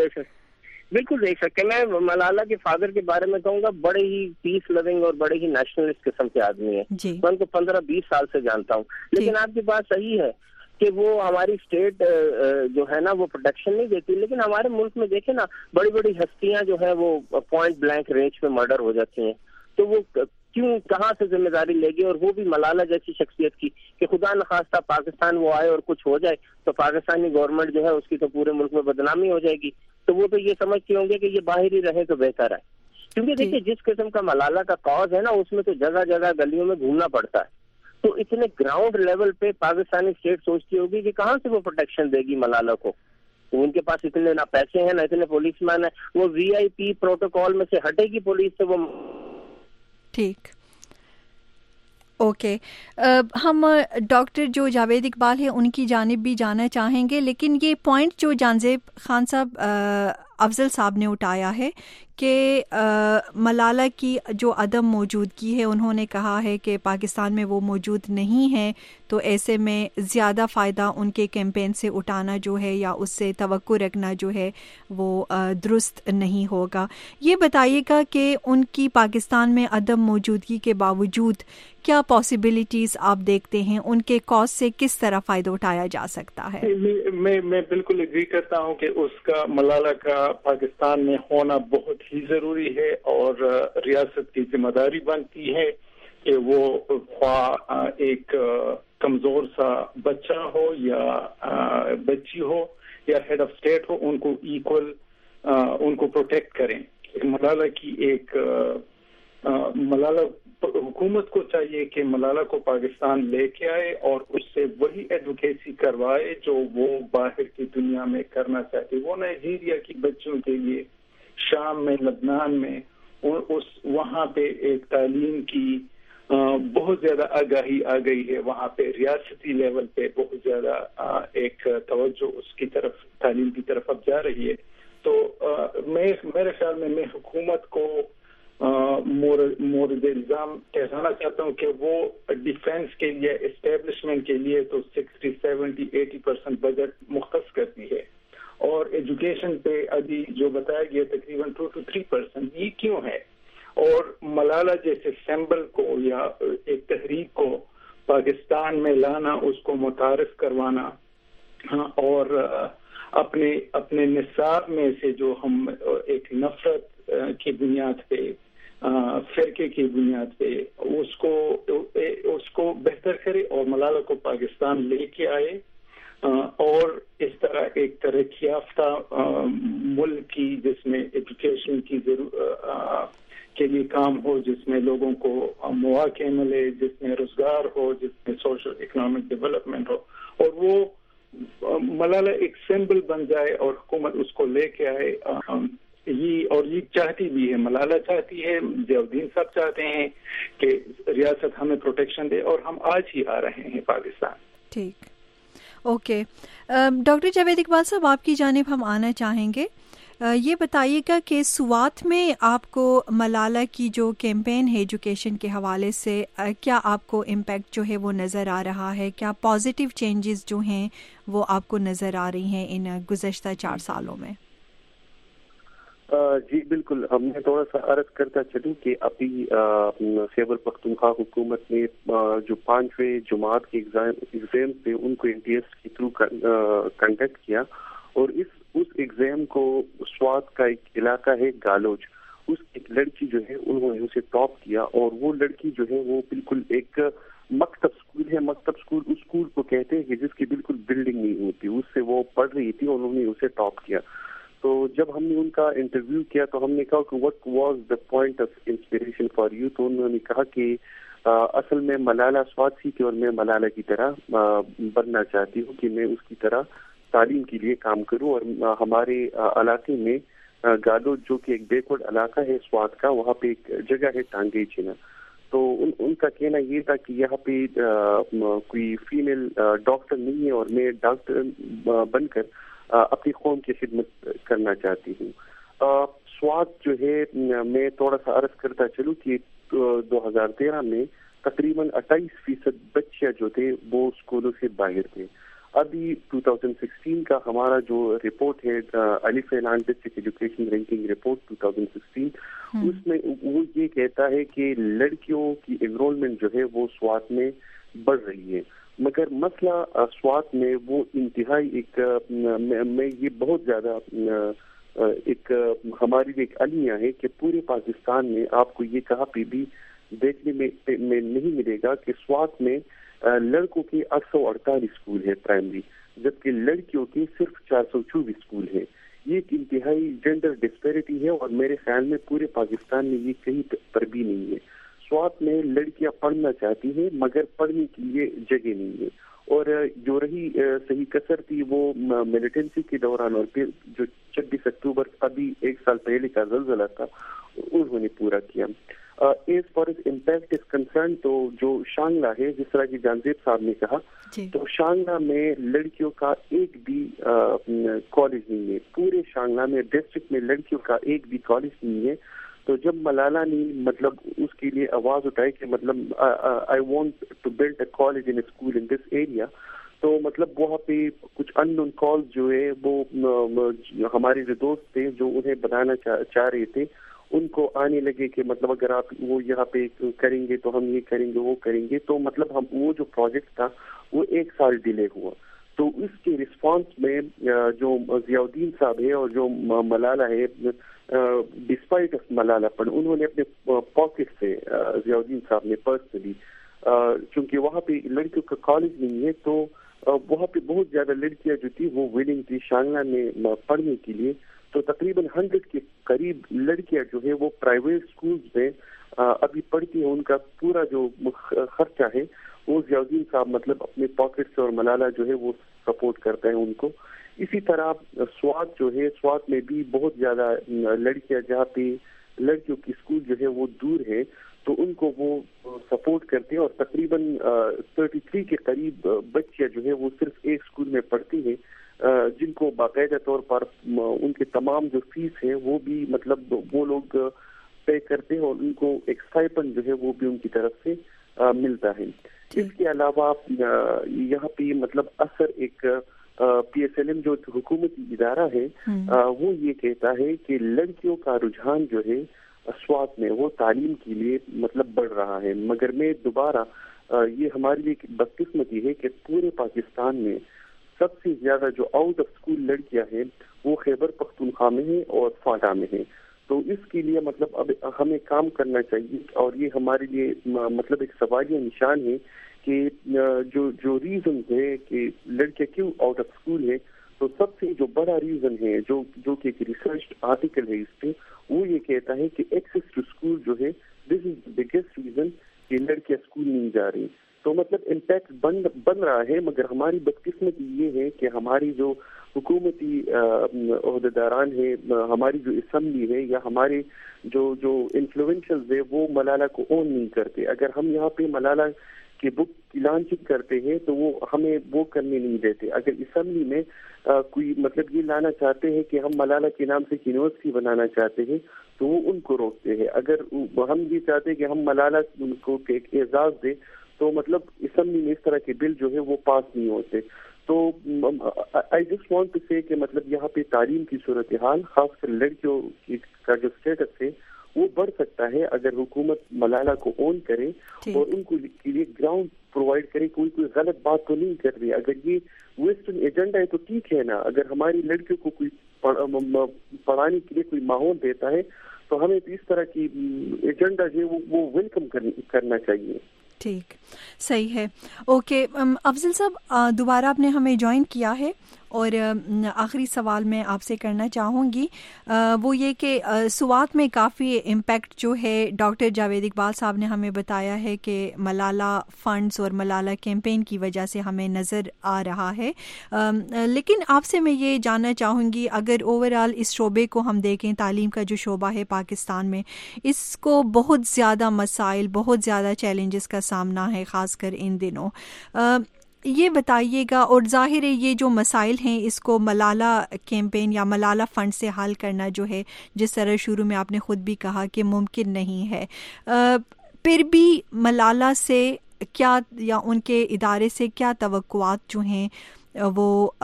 بالکل دیکھ سکتے. میں ملالہ کے فادر کے بارے میں کہوں گا بڑے ہی پیس لوننگ اور بڑے ہی نیشنلسٹ قسم کے آدمی ہیں. میں ان کو پندرہ بیس سال سے جانتا ہوں. لیکن آپ کی بات صحیح ہے کہ وہ ہماری اسٹیٹ جو ہے نا وہ پروٹیکشن نہیں دیتی. لیکن ہمارے ملک میں دیکھیں نا, بڑی بڑی ہستیاں جو ہے وہ پوائنٹ بلینک رینج پہ مرڈر ہو جاتی ہیں, تو وہ کیوں کہاں سے ذمہ داری لے گی؟ اور وہ بھی ملالہ جیسی شخصیت کی کہ خدا نخواستہ پاکستان وہ آئے اور کچھ ہو جائے تو پاکستانی گورنمنٹ جو ہے اس کی تو پورے ملک میں بدنامی ہو جائے گی. تو وہ تو یہ سمجھتے ہوں گے کہ یہ باہر ہی رہے تو بہتر ہے. کیونکہ دیکھیے جس قسم کا ملالہ کا کاز ہے نا اس میں تو جگہ جگہ گلیوں میں گھومنا پڑتا ہے, تو اتنے گراؤنڈ لیول پہ پاکستانی اسٹیٹ سوچتی ہوگی کہ کہاں سے وہ پروٹیکشن دے گی ملالہ کو. ان کے پاس اتنے نہ پیسے ہیں نہ اتنے پولیس مین ہیں, وہ وی آئی پی پروٹوکول میں سے ہٹے گی پولیس سے وہ. ٹھیک, اوکے ہم ڈاکٹر جو جاوید اقبال ہے ان کی جانب بھی جانا چاہیں گے, لیکن یہ پوائنٹ جو جانزیب خان صاحب افضل صاحب نے اٹھایا ہے کہ ملالہ کی جو عدم موجودگی ہے, انہوں نے کہا ہے کہ پاکستان میں وہ موجود نہیں ہے, تو ایسے میں زیادہ فائدہ ان کے کیمپین سے اٹھانا جو ہے یا اس سے توقع رکھنا جو ہے وہ درست نہیں ہوگا. یہ بتائیے گا کہ ان کی پاکستان میں عدم موجودگی کے باوجود کیا پاسبلٹیز آپ دیکھتے ہیں, ان کے کاز سے کس طرح فائدہ اٹھایا جا سکتا ہے؟ میں میں بالکل اگری کرتا ہوں کہ اس کا ملالہ کا پاکستان میں ہونا بہت ہی ضروری ہے, اور ریاست کی ذمہ داری بنتی ہے کہ وہ خواہ ایک کمزور سا بچہ ہو یا بچی ہو یا ہیڈ آف اسٹیٹ ہو, ان کو ایکول ان کو پروٹیکٹ کریں. ملالہ کی ایک ملالہ حکومت کو چاہیے کہ ملالہ کو پاکستان لے کے آئے اور اس سے وہی ایڈوکیسی کروائے جو وہ باہر کی دنیا میں کرنا چاہتے. وہ نائجیریا کی بچوں کے لیے شام میں, لبنان میں, اس وہاں پہ ایک تعلیم کی بہت زیادہ آگاہی آ گئی ہے, وہاں پہ ریاستی لیول پہ بہت زیادہ ایک توجہ اس کی طرف تعلیم کی طرف اب جا رہی ہے. تو میں میرے خیال میں میں حکومت کو مورد الزام ٹھہرانا چاہتا ہوں کہ وہ ڈیفینس کے لیے, اسٹیبلشمنٹ کے لیے تو sixty seventy eighty percent budget مختص کرتی ہے, اور ایجوکیشن پہ ابھی جو بتایا گیا تقریباً ٹو ٹو تھری پرسینٹ. یہ کیوں ہے؟ اور ملالہ جیسے سمبل کو یا ایک تحریک کو پاکستان میں لانا, اس کو متعارف کروانا, اور اپنے اپنے نصاب میں سے جو ہم ایک نفرت کی بنیاد پہ, فرقے کی بنیاد پہ اس کو اس کو بہتر کرے اور ملالہ کو پاکستان لے کے آئے, اور اس طرح ایک ترقی یافتہ ملک کی جس میں ایجوکیشن کی ضرور کے لیے کام ہو, جس میں لوگوں کو مواقع ملے, جس میں روزگار ہو, جس میں سوشل اکنامک ڈیولپمنٹ ہو, اور وہ ملالہ ایک سمبل بن جائے اور حکومت اس کو لے کے آئے. یہ اور یہ چاہتی بھی ہے, ملالہ چاہتی ہے, ضیاءالدین صاحب چاہتے ہیں کہ ریاست ہمیں پروٹیکشن دے, اور ہم آج ہی آ رہے ہیں پاکستان. ٹھیک, اوکے ڈاکٹر جاوید اقبال صاحب آپ کی جانب ہم آنا چاہیں گے. یہ بتائیے گا کہ سوات میں آپ کو ملالہ کی جو کیمپین ہے ایجوکیشن کے حوالے سے, کیا آپ کو امپیکٹ جو ہے وہ نظر آ رہا ہے؟ کیا پازیٹیو چینجز جو ہیں وہ آپ کو نظر آ رہی ہیں ان گزشتہ چار سالوں میں؟ جی بالکل, ہم نے تھوڑا سا عرض کرتا چلوں کہ ابھی خیبر پختونخوا حکومت نے جو پانچویں جماعت کے ایگزام تھے ان کو این ٹی ایس کے تھرو کنڈکٹ کیا, اور اس اس ایگزام کو سوات کا ایک علاقہ ہے گالوچ, اس ایک لڑکی جو ہے انہوں نے اسے ٹاپ کیا, اور وہ لڑکی جو ہے وہ بالکل ایک مکتب اسکول ہے, مکتب اسکول اس اسکول کو کہتے ہیں کہ جس کی بالکل بلڈنگ نہیں ہوتی, اس سے وہ پڑھ رہی تھی اور انہوں نے اسے ٹاپ کیا. تو جب ہم نے ان کا انٹرویو کیا تو ہم نے کہا کہ what was the point of inspiration for you, تو انہوں نے کہا کہ اصل میں ملالہ سوات تھی اور میں ملالہ کی طرح بننا چاہتی ہوں کہ میں اس کی طرح تعلیم کے لیے کام کروں, اور ہمارے علاقے میں گالو جو کہ ایک بیکورڈ علاقہ ہے سوات کا, وہاں پہ ایک جگہ ہے ٹانگے چینا, تو ان ان کا کہنا یہ تھا کہ یہاں پہ کوئی فیمیل ڈاکٹر نہیں ہے اور میں ڈاکٹر بن کر اپنی قوم کی خدمت کرنا چاہتی ہوں. سوات جو ہے میں تھوڑا سا عرض کرتا چلوں کہ دو ہزار تیرہ میں تقریباً اٹھائیس فیصد بچے جو تھے وہ اسکولوں سے باہر تھے. ابھی دو ہزار سولہ کا ہمارا جو رپورٹ ہے Alif Ailaan district education ranking report دو ہزار سولہ, اس میں وہ یہ کہتا ہے کہ لڑکیوں کی انرولمنٹ جو ہے وہ سوات میں بڑھ رہی ہے, مگر مسئلہ سوات میں وہ انتہائی ایک میں یہ بہت زیادہ ایک ہماری ایک المیہ ہے کہ پورے پاکستان میں آپ کو یہ کہاں پہ بھی دیکھنے میں نہیں ملے گا کہ سوات میں لڑکوں کے آٹھ سو اڑتالیس اسکول ہے پرائمری, جبکہ لڑکیوں کے صرف چار سو چوبیس اسکول ہیں. یہ ایک انتہائی جینڈر ڈسپیرٹی ہے اور میرے خیال میں پورے پاکستان میں یہ کہیں پر بھی نہیں ہے. سوات میں لڑکیاں پڑھنا چاہتی ہیں مگر پڑھنے کے لیے جگہ نہیں ہے. اور جو رہی صحیح کثر تھی وہ ملیٹنسی کے دوران اور پھر جو چھبیس اکتوبر ابھی ایک سال پہلے کا زلزلہ تھا انہوں نے پورا کیا. As far as impact is concern تو جو شانگلہ ہے جس طرح کی جانزیب صاحب نے کہا تو شانگلہ میں لڑکیوں کا ایک بھی کالج نہیں ہے. پورے شانگلہ میں ڈسٹرکٹ میں لڑکیوں کا ایک بھی کالج نہیں ہے. تو جب ملالہ نے مطلب اس کے لیے آواز اٹھائی کہ مطلب I want to build a college in school in this area تو مطلب وہاں پہ کچھ ان نون کالز جو ہے وہ ہمارے جو دوست تھے جو انہیں بنانا چاہ رہے تھے ان کو آنے لگے کہ مطلب اگر آپ وہ یہاں پہ کریں گے تو ہم یہ کریں گے وہ کریں گے. تو مطلب ہم وہ جو پروجیکٹ تھا وہ ایک سال ڈیلے ہوا. تو اس کے رسپانس میں جو ضیاء الدین صاحب ہے اور جو ملالہ ہے ڈسپائٹ آف ملالہ پر انہوں نے اپنے پاکٹ سے ضیاء الدین صاحب نے پرسنلی چونکہ وہاں پہ لڑکیوں کا کالج نہیں ہے تو وہاں پہ بہت زیادہ لڑکیاں جو تھی وہ ولنگ تھی شانگلہ میں پڑھنے کے لیے. تو تقریباً ہنڈریڈ کے قریب لڑکیاں جو ہے وہ پرائیویٹ اسکولز میں ابھی پڑھتی ہیں. ان کا پورا جو خرچہ ہے وہ ضیاء الدین صاحب مطلب اپنے پاکٹ سے اور ملالہ جو ہے وہ سپورٹ کرتا ہے ان کو. اسی طرح سوات جو ہے سوات میں بھی بہت زیادہ لڑکیاں جہاں پہ لڑکیوں کی اسکول جو ہے وہ دور ہے تو ان کو وہ سپورٹ کرتے ہیں. اور تقریباً تھرٹی تھری کے قریب بچیاں جو ہے وہ صرف ایک اسکول میں پڑھتی ہیں جن کو باقاعدہ طور پر ان کے تمام جو فیس ہے وہ بھی مطلب وہ لوگ پے کرتے ہیں اور ان کو ایک اسٹائپنڈ جو ہے وہ بھی ان کی طرف سے ملتا ہے. اس کے علاوہ یہاں پہ مطلب اثر ایک پی ایس ایل ایم جو حکومتی ادارہ ہے وہ یہ کہتا ہے کہ لڑکیوں کا رجحان جو ہے سوات میں وہ تعلیم کے لیے مطلب بڑھ رہا ہے. مگر میں دوبارہ یہ ہمارے لیے بدقسمتی ہے کہ پورے پاکستان میں سب سے زیادہ جو آؤٹ آف اسکول لڑکیاں ہیں وہ خیبر پختونخوا میں ہیں اور فاٹا میں ہیں. تو اس کے لیے مطلب اب ہمیں کام کرنا چاہیے اور یہ ہمارے لیے مطلب ایک سوالیہ نشان ہے کہ جو جو ریزن ہے کہ لڑکیاں کیوں آؤٹ آف اسکول ہے تو سب سے جو بڑا ریزن ہے جو جو کہ ایک ریسرچ آرٹیکل ہے اس پہ وہ یہ کہتا ہے کہ ایکسیس ٹو اسکول جو ہے دس از دا بگیسٹ ریزن کہ لڑکیاں اسکول نہیں جا رہی. تو مطلب امپیکٹ بن بن رہا ہے مگر ہماری بدقسمتی یہ ہے کہ ہماری جو حکومتی عہدیداران ہے ہماری جو اسمبلی ہے یا ہمارے جو جو انفلوئنشلز ہے وہ ملالہ کو اون نہیں کرتے. اگر ہم یہاں پہ ملالہ کی بک کی لانچنگ کرتے ہیں تو وہ ہمیں وہ کرنے نہیں دیتے. اگر اسمبلی میں کوئی مطلب یہ لانا چاہتے ہیں کہ ہم ملالہ کے نام سے یونیورسٹی بنانا چاہتے ہیں تو وہ ان کو روکتے ہیں. اگر ہم یہ چاہتے ہیں کہ ہم ملالہ کو ایک اعزاز دیں تو مطلب اسمبلی میں اس طرح کے بل جو ہے وہ پاس نہیں ہوتے. تو آئی جسٹ وانٹ ٹو سے کہ مطلب یہاں پہ تعلیم کی صورتحال خاص کر لڑکیوں کا جو اسٹیٹس ہے وہ بڑھ سکتا ہے اگر حکومت ملالہ کو اون کرے اور ان کو کے لیے گراؤنڈ پرووائڈ کرے. کوئی کوئی غلط بات تو نہیں کر رہی. اگر یہ ویسٹرن ایجنڈا ہے تو ٹھیک ہے نا. اگر ہماری لڑکیوں کو کوئی پڑھانے کے لیے کوئی ماحول دیتا ہے تو ہمیں اس طرح کی ایجنڈا جو ہے وہ ویلکم کرنا چاہیے. ٹھیک صحیح ہے. اوکے افضل صاحب دوبارہ آپ نے ہمیں جوائن کیا ہے اور آخری سوال میں آپ سے کرنا چاہوں گی وہ یہ کہ سوات میں کافی امپیکٹ جو ہے ڈاکٹر جاوید اقبال صاحب نے ہمیں بتایا ہے کہ ملالہ فنڈز اور ملالہ کیمپین کی وجہ سے ہمیں نظر آ رہا ہے. لیکن آپ سے میں یہ جاننا چاہوں گی اگر اوور آل اس شعبے کو ہم دیکھیں تعلیم کا جو شعبہ ہے پاکستان میں اس کو بہت زیادہ مسائل بہت زیادہ چیلنجز کا سامنا ہے خاص کر ان دنوں. یہ بتائیے گا اور ظاہر ہے یہ جو مسائل ہیں اس کو ملالہ کیمپین یا ملالہ فنڈ سے حل کرنا جو ہے جس طرح شروع میں آپ نے خود بھی کہا کہ ممکن نہیں ہے. پھر بھی ملالہ سے کیا یا ان کے ادارے سے کیا توقعات جو ہیں وہ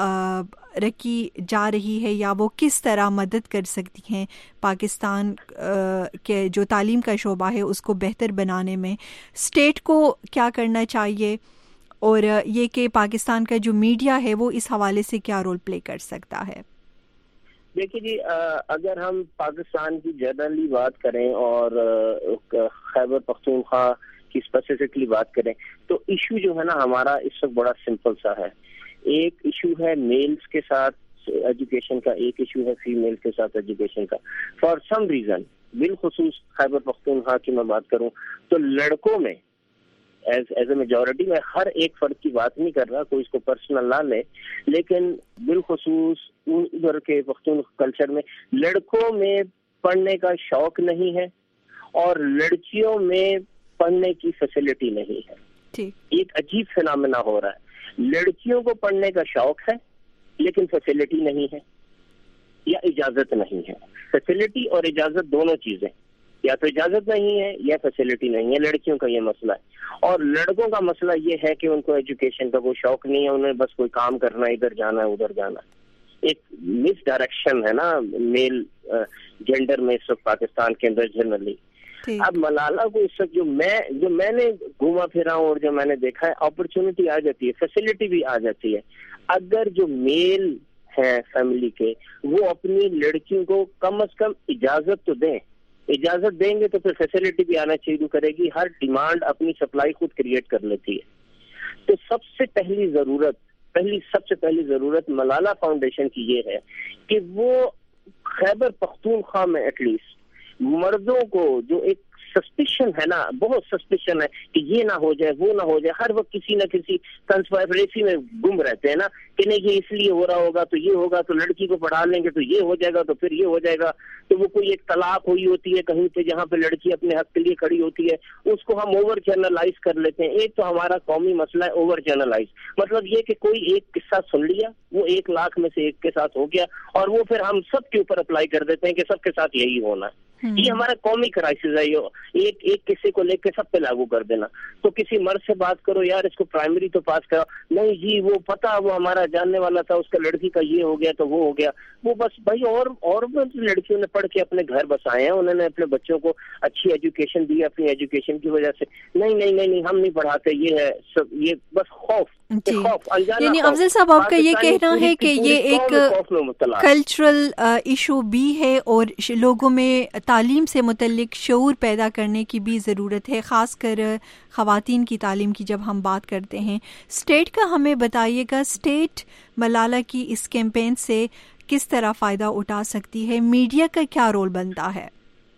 رکھی جا رہی ہے یا وہ کس طرح مدد کر سکتی ہیں پاکستان کے جو تعلیم کا شعبہ ہے اس کو بہتر بنانے میں. اسٹیٹ کو کیا کرنا چاہیے اور یہ کہ پاکستان کا جو میڈیا ہے وہ اس حوالے سے کیا رول پلے کر سکتا ہے؟ دیکھیے جی اگر ہم پاکستان کی جنرلی بات کریں اور خیبر پختونخوا کی اسپیسیفکلی بات کریں تو ایشو جو ہے نا ہمارا اس وقت بڑا سمپل سا ہے. ایک ایشو ہے میلز کے ساتھ ایجوکیشن کا, ایک ایشو ہے فیمیل کے ساتھ ایجوکیشن کا. فار سم ریزن بالخصوص خیبر پختونخوا کی میں بات کروں تو لڑکوں میں ایز ایز اے میجورٹی, میں ہر ایک فرد کی بات نہیں کر رہا, کوئی اس کو پرسنل نہ لے, لیکن بالخصوص ادھر کے پختون کلچر میں لڑکوں میں پڑھنے کا شوق نہیں ہے اور لڑکیوں میں پڑھنے کی فیسلٹی نہیں ہے. ایک عجیب فینامنا ہو رہا ہے, لڑکیوں کو پڑھنے کا شوق ہے لیکن فیسلٹی نہیں ہے یا اجازت نہیں ہے. فیسلٹی اور اجازت دونوں چیزیں, یا تو اجازت نہیں ہے یا فیسلٹی نہیں ہے. لڑکیوں کا یہ مسئلہ ہے. اور لڑکوں کا مسئلہ یہ ہے کہ ان کو ایجوکیشن کا کوئی شوق نہیں ہے, انہیں بس کوئی کام کرنا ہے, ادھر جانا ہے ادھر جانا ہے. ایک مس ڈائریکشن ہے نا میل جینڈر میں اس وقت پاکستان کے اندر جنرلی. اب ملالہ کو اس وقت جو میں جو میں نے گھوما پھرا ہوں اور جو میں نے دیکھا ہے, اپرچونٹی آ جاتی ہے, فیسلٹی بھی آ جاتی ہے. اگر جو میل ہیں فیملی کے وہ اپنی لڑکیوں کو کم از کم اجازت تو دیں, اجازت دیں گے تو پھر فیسلٹی بھی آنا شروع کرے گی. ہر ڈیمانڈ اپنی سپلائی خود کریٹ کر لیتی ہے. تو سب سے پہلی ضرورت پہلی سب سے پہلی ضرورت ملالہ فاؤنڈیشن کی یہ ہے کہ وہ خیبر پختونخوا میں ایٹ لیسٹ مردوں کو جو ایک سسپیشن ہے نا, بہت سسپیشن ہے کہ یہ نہ ہو جائے وہ نہ ہو جائے, ہر وقت کسی نہ کسی کنسپائریسی میں گم رہتے ہیں نا کہ نہیں یہ اس لیے ہو رہا ہوگا تو یہ ہوگا, تو لڑکی کو پڑھا لیں گے تو یہ ہو جائے گا, تو پھر یہ ہو جائے گا. تو وہ کوئی ایک طلاق ہوئی ہوتی ہے کہیں پہ جہاں پہ لڑکی اپنے حق کے لیے کھڑی ہوتی ہے, اس کو ہم اوور چینلائز کر لیتے ہیں. ایک تو ہمارا قومی مسئلہ ہے اوور چینلائز, مطلب یہ کہ کوئی ایک قصہ سن لیا, وہ ایک لاکھ میں سے ایک کے ساتھ ہو گیا اور وہ پھر ہم سب کے اوپر اپلائی کر دیتے ہیں کہ سب کے ساتھ یہی ہونا ہے. یہ ہمارا قومی کرائسس ہے, یہ ایک ایک کسی کو لے کے سب پہ لاگو کر دینا. تو کسی مرد سے بات کرو, یار اس کو پرائمری تو پاس کرا, نہیں جی وہ پتا وہ ہمارا جاننے والا تھا, اس کا لڑکی کا یہ ہو گیا تو وہ ہو گیا. وہ بس بھائی اور اور لڑکیوں نے پڑھ کے اپنے گھر بسائے ہیں, انہوں نے اپنے بچوں کو اچھی ایجوکیشن دی اپنی ایجوکیشن کی وجہ سے. نہیں نہیں نہیں نہیں ہم نہیں پڑھاتے, یہ ہے سب, یہ بس خوف. یعنی افضل صاحب آپ کا یہ کہنا ہے کہ یہ ایک کلچرل ایشو بھی ہے اور لوگوں میں تعلیم سے متعلق شعور پیدا کرنے کی بھی ضرورت ہے, خاص کر خواتین کی تعلیم کی جب ہم بات کرتے ہیں. اسٹیٹ کا ہمیں بتائیے گا, اسٹیٹ ملالہ کی اس کیمپین سے کس طرح فائدہ اٹھا سکتی ہے, میڈیا کا کیا رول بنتا ہے؟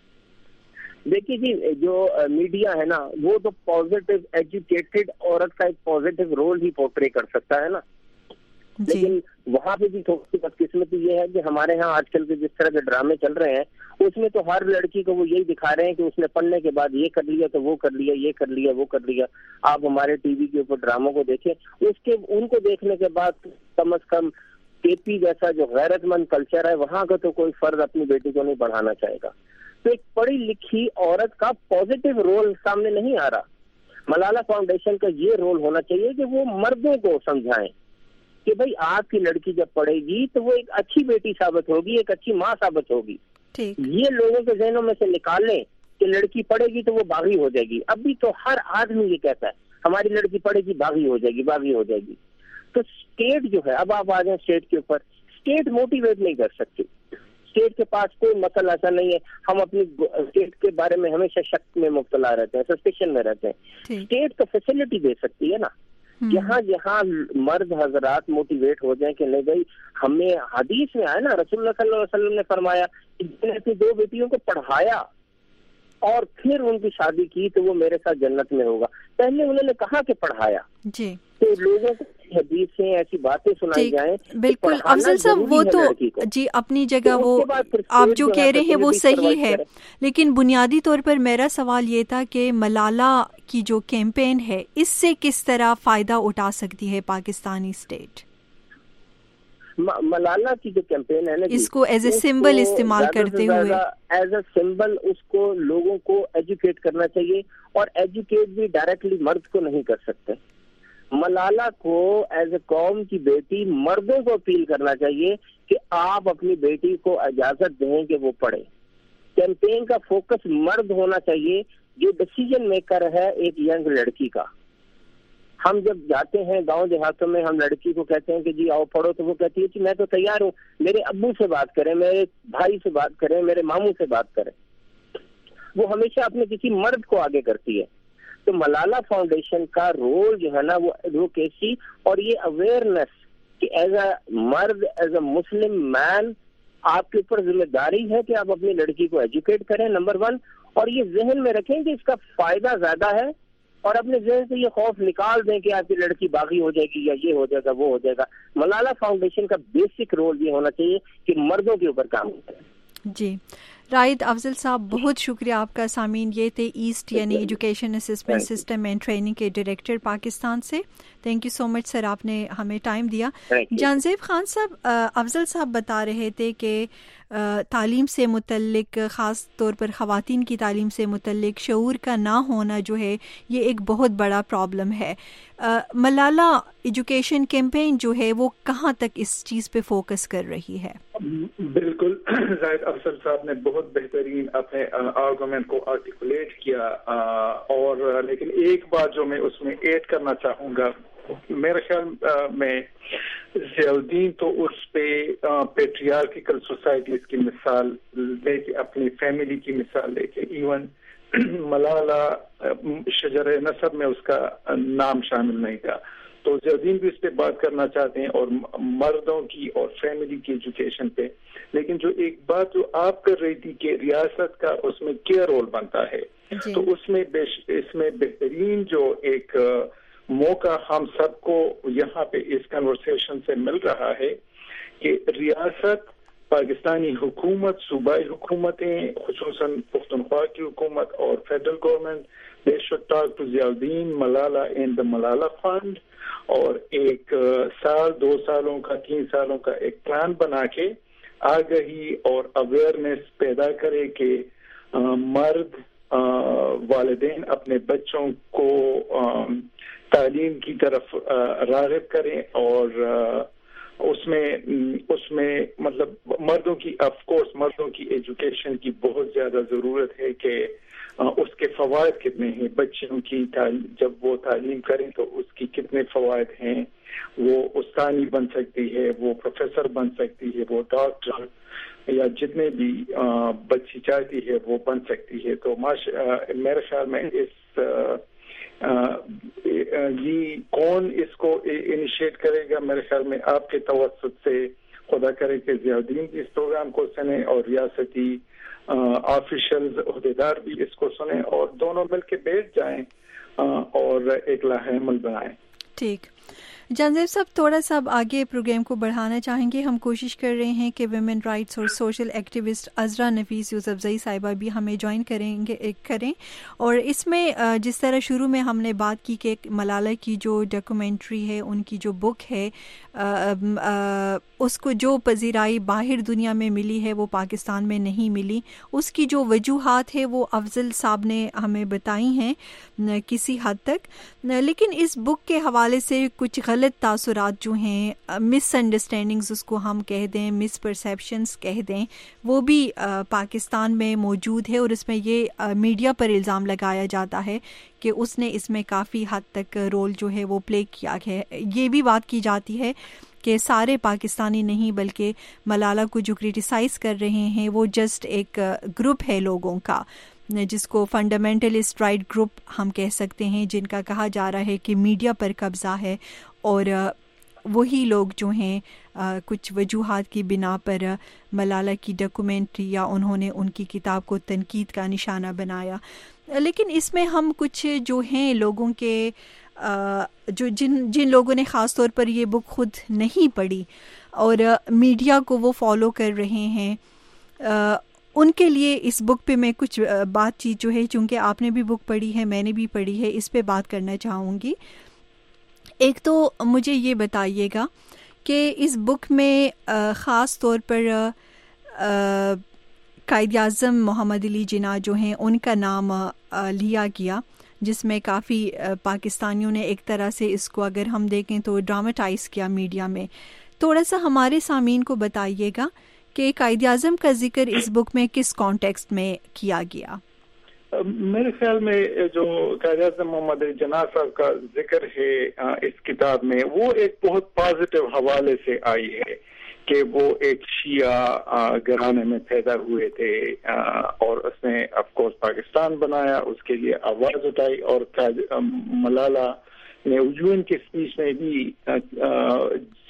دیکھیے جی, جو میڈیا ہے نا وہ تو پازیٹیو ایجوکیٹڈ عورت کا ایک پازیٹیو رول ہی پورٹرے کر سکتا ہے نا, لیکن وہاں پہ بھی تھوڑی بدقسمتی یہ ہے کہ ہمارے ہاں آج کل کے جس طرح کے ڈرامے چل رہے ہیں اس میں تو ہر لڑکی کو وہ یہی دکھا رہے ہیں کہ اس نے پڑھنے کے بعد یہ کر لیا تو وہ کر لیا, یہ کر لیا وہ کر لیا. آپ ہمارے ٹی وی کے اوپر ڈراموں کو دیکھیں, اس کے ان کو دیکھنے کے بعد کم از کم کے پی جیسا جو غیرت مند کلچر ہے وہاں کا تو کوئی فرد اپنی بیٹی کو نہیں پڑھانا چاہے گا. تو ایک پڑھی لکھی عورت کا پازیٹیو رول سامنے نہیں آ رہا. ملالہ فاؤنڈیشن کا یہ رول ہونا چاہیے کہ وہ مردوں کو سمجھائیں کہ بھائی آپ کی لڑکی جب پڑھے گی تو وہ ایک اچھی بیٹی ثابت ہوگی, ایک اچھی ماں ثابت ہوگی. یہ لوگوں کے ذہنوں میں سے نکالیں کہ لڑکی پڑھے گی تو وہ باغی ہو جائے گی. ابھی تو ہر آدمی یہ کہتا ہے ہماری لڑکی پڑھے گی باغی ہو جائے گی, باغی ہو جائے گی. تو اسٹیٹ جو ہے, اب آپ آ جائیں اسٹیٹ کے اوپر, اسٹیٹ موٹیویٹ نہیں کر سکتی. اسٹیٹ کے پاس کوئی مسئلہ ایسا نہیں ہے. ہم اپنی اسٹیٹ کے بارے میں ہمیشہ شک میں مبتلا رہتے ہیں, سسپیشن میں رہتے ہیں. اسٹیٹ تو فیسلٹی دے سکتی ہے نا, جہاں جہاں مرد حضرات موٹیویٹ ہو جائیں کہ نہیں بھائی, ہمیں حدیث میں آیا نا, رسول اللہ صلی اللہ علیہ وسلم نے فرمایا کہ جن نے اپنی دو بیٹیوں کو پڑھایا اور پھر ان کی شادی کی تو وہ میرے ساتھ جنت میں ہوگا. پہلے انہوں نے کہا کہ پڑھایا. جی تو لوگوں کو حدیث سے ایسی باتیں سنائی جائیں. بالکل افضل صاحب, وہ تو جی اپنی جگہ وہ آپ جو کہہ رہے ہیں وہ صحیح ہے, لیکن بنیادی طور پر میرا سوال یہ تھا کہ ملالہ کی جو کیمپین ہے اس سے کس طرح فائدہ اٹھا سکتی ہے پاکستانی اسٹیٹ؟ ملالہ کی جو کیمپین ہے نا, اس کو ایز اے سمبل استعمال کرتے ہوئے ایز اے سمبل اس کو لوگوں کو ایجوکیٹ کرنا چاہیے. اور ایجوکیٹ بھی ڈائریکٹلی مرد کو نہیں کر سکتے. ملالہ کو ایز اے قوم کی بیٹی مردوں کو اپیل کرنا چاہیے کہ آپ اپنی بیٹی کو اجازت دیں کہ وہ پڑھے. کیمپین کا فوکس مرد ہونا چاہیے جو ڈیسیجن میکر ہے ایک ینگ لڑکی کا. ہم جب جاتے ہیں گاؤں دیہاتوں میں, ہم لڑکی کو کہتے ہیں کہ جی آؤ پڑھو, تو وہ کہتی ہے کہ میں تو تیار ہوں, میرے ابو سے بات کریں, میرے بھائی سے بات کریں, میرے ماموں سے بات کریں. وہ ہمیشہ اپنے کسی مرد کو آگے کرتی ہے. تو ملالہ فاؤنڈیشن کا رول جو ہے نا وہ ایڈوکیسی اور یہ اویئرنیس کہ ایز اے مرد، ایز اے مسلم مین آپ کے اوپر ذمہ داری ہے کہ آپ اپنی لڑکی کو ایجوکیٹ کریں، نمبر ون، اور یہ ذہن میں رکھیں کہ اس کا فائدہ زیادہ ہے، اور اپنے ذہن سے یہ خوف نکال دیں کہ آپ کی لڑکی باغی ہو جائے گی یا یہ ہو جائے گا وہ ہو جائے گا. ملالہ فاؤنڈیشن کا بیسک رول یہ ہونا چاہیے کہ مردوں کے اوپر کام کریں. جی رائد افضل صاحب، بہت شکریہ آپ کا. سامعین، یہ تھے ایسٹ یعنی education assessment system and training کے ڈائریکٹر پاکستان سے. تھینک یو سو مچ سر، آپ نے ہمیں ٹائم دیا. جانزیب خان صاحب، افضل صاحب بتا رہے تھے کہ تعلیم سے متعلق، خاص طور پر خواتین کی تعلیم سے متعلق شعور کا نہ ہونا جو ہے یہ ایک بہت بڑا پرابلم ہے. ملالہ ایجوکیشن کیمپین جو ہے وہ کہاں تک اس چیز پہ فوکس کر رہی ہے؟ بالکل، زاہد افضل صاحب نے بہت بہترین اپنے آرگومنٹ کو آرٹیکولیٹ کیا، اور لیکن ایک بات جو میں اس میں ایڈ کرنا چاہوں گا، میرے خیال میں ضیاء الدین تو اس پہ پیٹریارکیکل سوسائٹیز کی مثال لے کے، اپنی فیملی کی مثال لے کے، ایون ملالہ شجر نسب میں اس کا نام شامل نہیں تھا، تو ضیاء الدین بھی اس پہ بات کرنا چاہتے ہیں، اور مردوں کی اور فیملی کی ایجوکیشن پہ. لیکن جو ایک بات جو آپ کر رہی تھی کہ ریاست کا اس میں کیا رول بنتا ہے، تو اس میں اس میں بہترین جو ایک موقع ہم سب کو یہاں پہ اس کنورسیشن سے مل رہا ہے کہ ریاست، پاکستانی حکومت، صوبائی حکومتیں، خصوصاً پختونخوا کی حکومت اور federal government, they should talk to Ziauddin, Malala and the Malala fund, اور ایک سال، دو سالوں کا، تین سالوں کا ایک پلان بنا کے آگہی اور اویئرنیس پیدا کرے کہ مرد والدین اپنے بچوں کو تعلیم کی طرف راغب کریں، اور اس میں اس میں مطلب مردوں کی، آف کورس مردوں کی ایجوکیشن کی بہت زیادہ ضرورت ہے کہ اس کے فوائد کتنے ہیں، بچوں کی جب وہ تعلیم کریں تو اس کی کتنے فوائد ہیں، وہ استانی بن سکتی ہے، وہ پروفیسر بن سکتی ہے، وہ ڈاکٹر یا جتنے بھی بچی چاہتی ہے وہ بن سکتی ہے. تو میرے خیال میں اس یہ کون اس کو انیشیٹ کرے گا، میرے خیال میں آپ کے توسط سے خدا کرے کہ ضیاء الدین بھی اس پروگرام کو سنیں اور ریاستی آفیشلز، عہدیدار بھی اس کو سنیں، اور دونوں مل کے بیٹھ جائیں اور ایک لاہ عمل بنائیں. ٹھیک، جانزیب صاحب تھوڑا سا اب آگے پروگرام کو بڑھانا چاہیں گے. ہم کوشش کر رہے ہیں کہ ویمن رائٹس اور سوشل ایکٹیوسٹ عذرا نفیس یوسفزئی صاحبہ بھی ہمیں جوائن کریں گے کریں اور اس میں جس طرح شروع میں ہم نے بات کی کہ ملالہ کی جو ڈاکومنٹری ہے، ان کی جو بک ہے، اس کو جو پذیرائی باہر دنیا میں ملی ہے وہ پاکستان میں نہیں ملی. اس کی جو وجوہات ہے وہ افضل صاحب نے ہمیں بتائی ہیں کسی حد تک، لیکن اس بک کے حوالے سے کچھ غلط تاثرات جو ہیں، مس انڈرسٹینڈنگز اس کو ہم کہہ دیں، مس پرسیپشنز کہہ دیں، وہ بھی پاکستان میں موجود ہے، اور اس میں یہ میڈیا پر الزام لگایا جاتا ہے کہ اس نے اس میں کافی حد تک رول جو ہے وہ پلے کیا ہے. یہ بھی بات کی جاتی ہے کہ سارے پاکستانی نہیں بلکہ ملالہ کو جو کرٹیسائز کر رہے ہیں وہ جسٹ ایک گروپ ہے لوگوں کا، جس کو فنڈامنٹلسٹ رائٹ گروپ ہم کہہ سکتے ہیں، جن کا کہا جا رہا ہے کہ میڈیا پر قبضہ ہے، اور وہی لوگ جو ہیں کچھ وجوہات کی بنا پر ملالہ کی ڈاکومنٹری یا انہوں نے ان کی کتاب کو تنقید کا نشانہ بنایا. لیکن اس میں ہم کچھ جو ہیں لوگوں کے جو جن جن لوگوں نے خاص طور پر یہ بک خود نہیں پڑھی اور میڈیا کو وہ فالو کر رہے ہیں، ان کے لیے اس بک پہ میں کچھ بات چیت جو ہے، چونکہ آپ نے بھی بک پڑھی ہے، میں نے بھی پڑھی ہے، اس پہ بات کرنا چاہوں گی. ایک تو مجھے یہ بتائیے گا کہ اس بک میں خاص طور پر قائد اعظم محمد علی جناح جو ہیں ان کا نام لیا گیا، جس میں کافی پاکستانیوں نے ایک طرح سے اس کو اگر ہم دیکھیں تو ڈراماٹائز کیا میڈیا میں. تھوڑا سا ہمارے سامعین کو بتائیے گا کہ قائد اعظم کا ذکر اس بک میں کس کانٹیکسٹ میں کیا گیا؟ میرے خیال میں جو قائد اعظم محمد علی جناح صاحب کا ذکر ہے اس کتاب میں، وہ ایک بہت پازیٹیو حوالے سے آئی ہے کہ وہ ایک شیعہ گھرانے میں پیدا ہوئے تھے، اور اس نے آف کورس پاکستان بنایا، اس کے لیے آواز اٹھائی، اور ملالہ نے یو این کی اسپیچ میں بھی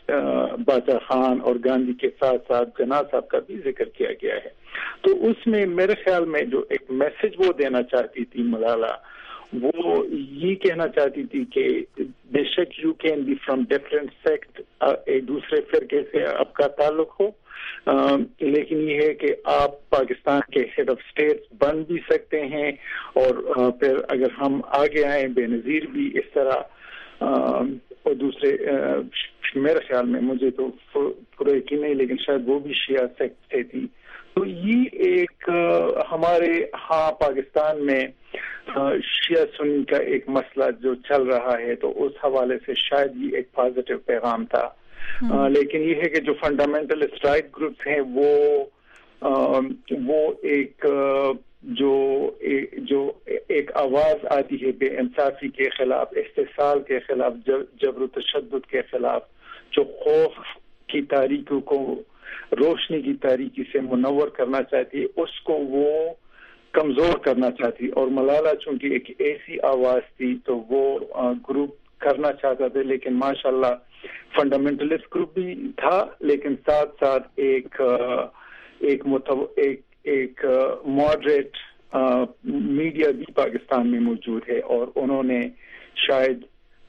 باچا خان اور گاندھی کے ساتھ ساتھ جناح صاحب کا بھی ذکر کیا گیا ہے. تو اس میں میرے خیال میں جو ایک میسج وہ دینا چاہتی تھی ملالہ, وہ یہ کہنا چاہتی تھی کہ بے شک you can be from different sect, ایک دوسرے فرقے سے آپ کا تعلق ہو, لیکن یہ ہے کہ آپ پاکستان کے ہیڈ آف اسٹیٹ بن بھی سکتے ہیں, اور پھر اگر ہم آگے آئیں بے نظیر بھی اس طرح, اور دوسرے میرے خیال میں, مجھے تو پورا یقین نہیں لیکن شاید وہ بھی شیعہ سیکٹ سے تھی. تو یہ ایک ہمارے ہاں پاکستان میں شیعہ سنی کا ایک مسئلہ جو چل رہا ہے, تو اس حوالے سے شاید یہ ایک پازیٹیو پیغام تھا. لیکن یہ ہے کہ جو فنڈامنٹلسٹ رائٹ گروپس ہیں وہ وہ ایک جو جو ایک آواز آتی ہے بے انصافی کے خلاف, استحصال کے خلاف, جبر و تشدد کے خلاف, جو خوف کی تاریکیوں کو روشنی کی تاریکی سے منور کرنا چاہتی ہے, اس کو وہ کمزور کرنا چاہتی. اور ملالہ چونکہ ایک ایسی آواز تھی تو وہ گروپ کرنا چاہتا تھا, لیکن ماشاءاللہ فنڈامنٹلسٹ گروپ بھی تھا, لیکن ساتھ ساتھ ایک ایک متو ایک ایک ماڈریٹ میڈیا بھی پاکستان میں موجود ہے, اور انہوں نے شاید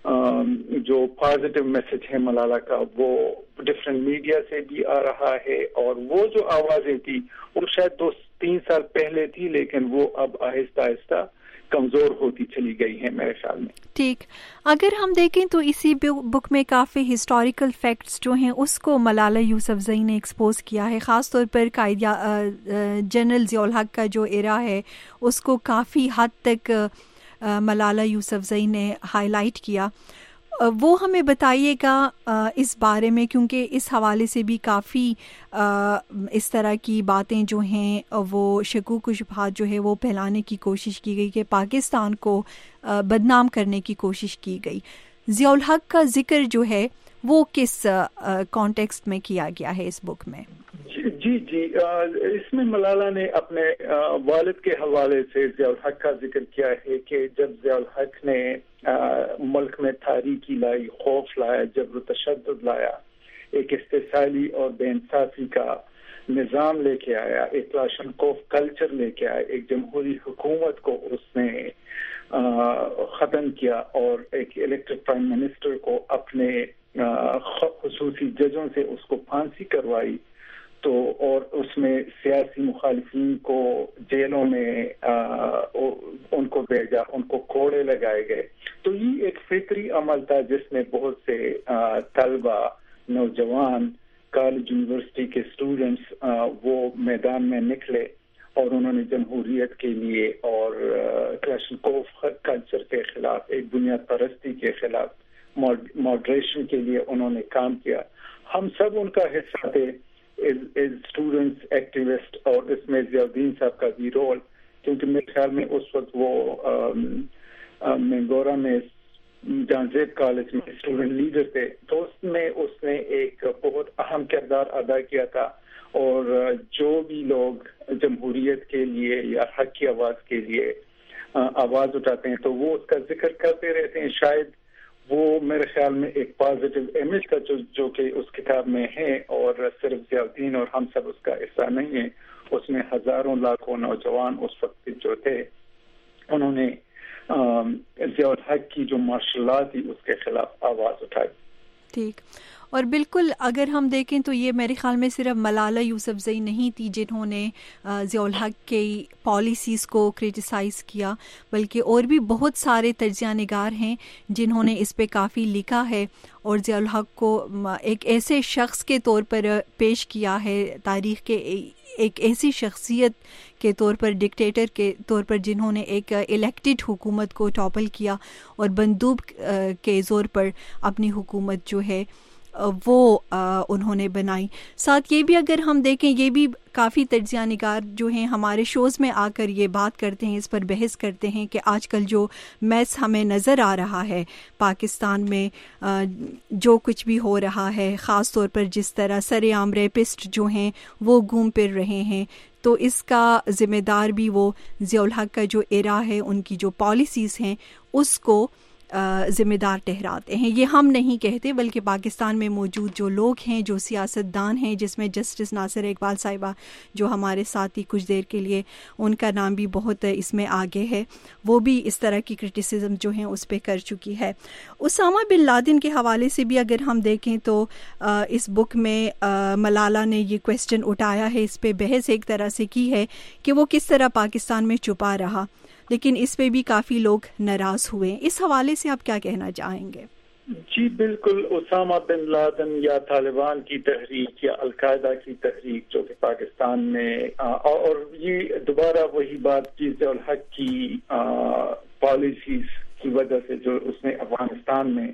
جو پازیٹیو میسج ہے ملالہ کا وہ ڈفرینٹ میڈیا سے بھی آ رہا ہے, اور وہ جو آوازیں تھی وہ شاید دو تین سال پہلے تھی, لیکن وہ اب آہستہ آہستہ کمزور ہوتی چلی گئی ہیں میرے خیال میں. ٹھیک, اگر ہم دیکھیں تو اسی بک میں کافی ہسٹوریکل فیکٹس جو ہیں اس کو ملالہ یوسفزئی نے ایکسپوز کیا ہے, خاص طور پر قائد جنرل ضیاء الحق کا جو ایرا ہے اس کو کافی حد تک ملالہ یوسفزئی نے ہائی لائٹ کیا. وہ ہمیں بتائیے گا اس بارے میں, کیونکہ اس حوالے سے بھی کافی اس طرح کی باتیں جو ہیں وہ شکوک و شبہات جو ہے وہ پھیلانے کی کوشش کی گئی کہ پاکستان کو بدنام کرنے کی کوشش کی گئی. ضیاء الحق کا ذکر جو ہے وہ کس کانٹیکسٹ میں کیا گیا ہے اس بک میں؟ جی جی اس میں ملالہ نے اپنے والد کے حوالے سے ضیاء الحق کا ذکر کیا ہے کہ جب ضیاء الحق نے ملک میں تاریکی لائی, خوف لایا, جبر و تشدد لایا, ایک استحصالی اور بے انصافی کا نظام لے کے آیا, ایک کلاشنکوف کلچر لے کے آیا, ایک جمہوری حکومت کو اس نے ختم کیا, اور ایک الیکٹڈ پرائم منسٹر کو اپنے خصوصی ججوں سے اس کو پھانسی کروائی, تو اور اس میں سیاسی مخالفین کو جیلوں میں ان کو بھیجا, ان کو کوڑے لگائے گئے. تو یہ ایک فطری عمل تھا جس میں بہت سے طلبہ, نوجوان, کالج یونیورسٹی کے اسٹوڈنٹس وہ میدان میں نکلے, اور انہوں نے جمہوریت کے لیے اور کلاشنکوف کلچر کے خلاف, ایک بنیاد پرستی کے خلاف, ماڈریشن کے لیے انہوں نے کام کیا. ہم سب ان کا حصہ تھے اسٹوڈنٹس, ایکٹیوسٹ, اور اس میں ضیاء الدین صاحب کا بھی رول, کیونکہ میرے خیال میں اس وقت وہ مینگورا میں جہاں زیب کالج میں اسٹوڈنٹ لیڈر تھے, تو اس میں اس نے ایک بہت اہم کردار ادا کیا تھا. اور جو بھی لوگ جمہوریت کے لیے یا حق کی آواز کے لیے آواز اٹھاتے ہیں تو وہ اس کا ذکر کرتے رہتے ہیں. شاید وہ میرے خیال میں ایک پازیٹیو امیج کا جو جو کہ اس کتاب میں ہے, اور صرف ضیاء الدین اور ہم سب اس کا حصہ نہیں ہے. اس میں ہزاروں لاکھوں نوجوان اس وقت جو تھے انہوں نے ضیاء الحق کی جو مارشل لا تھی اس کے خلاف آواز اٹھائی. ٹھیک, اور بالکل اگر ہم دیکھیں تو یہ میرے خیال میں صرف ملالہ یوسفزئی نہیں تھی جنہوں نے ضیاء الحق کی پالیسیز کو کرٹیسائز کیا, بلکہ اور بھی بہت سارے تجزیہ نگار ہیں جنہوں نے اس پہ کافی لکھا ہے, اور ضیاء الحق کو ایک ایسے شخص کے طور پر پیش کیا ہے تاریخ کے, ایک ایسی شخصیت کے طور پر, ڈکٹیٹر کے طور پر, جنہوں نے ایک الیکٹڈ حکومت کو ٹاپل کیا اور بندوق کے زور پر اپنی حکومت جو ہے وہ انہوں نے بنائی. ساتھ یہ بھی اگر ہم دیکھیں, یہ بھی کافی تجزیہ نگار جو ہیں ہمارے شوز میں آ کر یہ بات کرتے ہیں, اس پر بحث کرتے ہیں کہ آج کل جو میس ہمیں نظر آ رہا ہے پاکستان میں, جو کچھ بھی ہو رہا ہے, خاص طور پر جس طرح سر عام ریپسٹ جو ہیں وہ گھوم پھر رہے ہیں, تو اس کا ذمہ دار بھی وہ ضیاء الحق کا جو ایرا ہے, ان کی جو پالیسیز ہیں اس کو ذمہ دار ٹھہراتے ہیں. یہ ہم نہیں کہتے بلکہ پاکستان میں موجود جو لوگ ہیں, جو سیاستدان ہیں, جس میں جسٹس ناصر اقبال صاحبہ جو ہمارے ساتھ ہی کچھ دیر کے لیے, ان کا نام بھی بہت اس میں آگے ہے, وہ بھی اس طرح کی کرٹیسزم جو ہیں اس پہ کر چکی ہے. اسامہ بن لادن کے حوالے سے بھی اگر ہم دیکھیں تو اس بک میں ملالہ نے یہ کویسچن اٹھایا ہے, اس پہ بحث ایک طرح سے کی ہے کہ وہ کس طرح پاکستان میں چھپا رہا, لیکن اس پہ بھی کافی لوگ ناراض ہوئے. اس حوالے سے آپ کیا کہنا چاہیں گے؟ جی بالکل, اسامہ بن لادن یا طالبان کی تحریک یا القاعدہ کی تحریک جو کہ پاکستان میں, اور یہ دوبارہ وہی بات چیز الحق کی پالیسیز کی وجہ سے جو اس نے افغانستان میں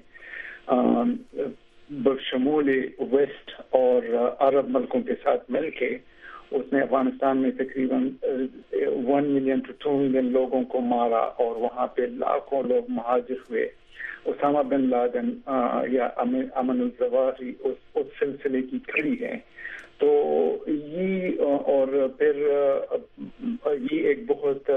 بشمول ویسٹ اور عرب ملکوں کے ساتھ مل کے اس نے افغانستان میں تقریباً one million two two million لوگوں کو مارا اور وہاں پہ لاکھوں لوگ مہاجر ہوئے. اسامہ بن لادن یا امن الزواہری اس سلسلے کی کھڑی ہے. تو یہ اور پھر یہ ایک بہت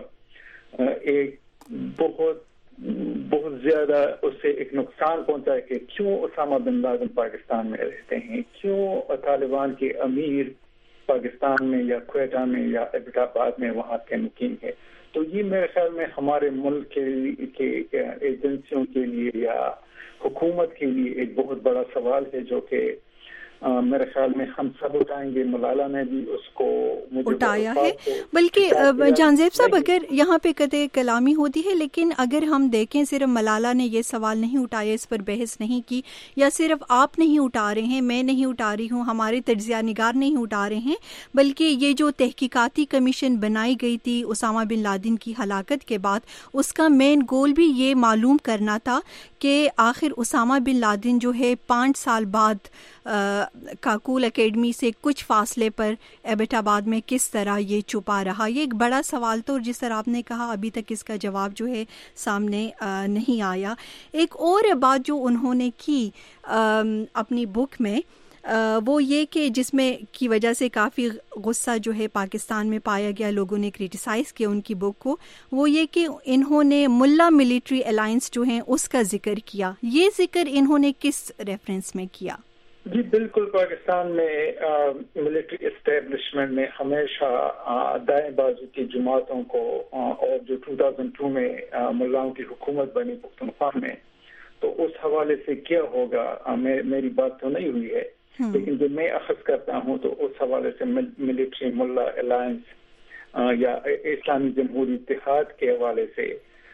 ایک بہت بہت زیادہ اس سے ایک نقصان پہنچا ہے کہ کیوں اسامہ بن لادن پاکستان میں رہتے ہیں, کیوں طالبان کے امیر پاکستان میں یا کوئٹہ میں یا ایبٹ آباد میں وہاں کے مقیم ہے. تو یہ میرے خیال میں ہمارے ملک کے ایجنسیوں کے لیے یا حکومت کے لیے ایک بہت بڑا سوال ہے جو کہ میرے خیال میں ہم سب اٹھائیں گے. ملالہ نے بھی اس کو اٹھایا ہے, بلکہ جانزیب صاحب اگر یہاں پہ قطع کلامی ہوتی ہے, لیکن اگر ہم دیکھیں صرف ملالہ نے یہ سوال نہیں اٹھایا, اس پر بحث نہیں کی, یا صرف آپ نہیں اٹھا رہے ہیں, میں نہیں اٹھا رہی ہوں, ہمارے تجزیہ نگار نہیں اٹھا رہے ہیں, بلکہ یہ جو تحقیقاتی کمیشن بنائی گئی تھی اسامہ بن لادن کی ہلاکت کے بعد, اس کا مین گول بھی یہ معلوم کرنا تھا کہ آخر اسامہ بن لادن جو ہے پانچ سال بعد کاکول اکیڈمی سے کچھ فاصلے پر ایبٹ آباد میں کس طرح یہ چھپا رہا. یہ ایک بڑا سوال تو جس طرح آپ نے کہا ابھی تک اس کا جواب جو ہے سامنے نہیں آیا. ایک اور بات جو انہوں نے کی اپنی بک میں وہ یہ کہ جس میں کی وجہ سے کافی غصہ جو ہے پاکستان میں پایا گیا, لوگوں نے کرٹیسائز کیا ان کی بک کو, وہ یہ کہ انہوں نے ملا ملٹری الائنس جو ہیں اس کا ذکر کیا. یہ ذکر انہوں نے کس ریفرنس میں کیا؟ جی بالکل, پاکستان میں ملٹری اسٹیبلشمنٹ نے ہمیشہ دائیں بازو کی جماعتوں کو, اور جو دو ہزار دو میں ملاؤں کی حکومت بنی پختونخوا میں, تو اس حوالے سے کیا ہوگا میری بات تو نہیں ہوئی ہے, لیکن جو میں اخذ کرتا ہوں تو اس حوالے سے ملٹری ملا الائنس یا اسلامی جمہوری اتحاد کے حوالے سے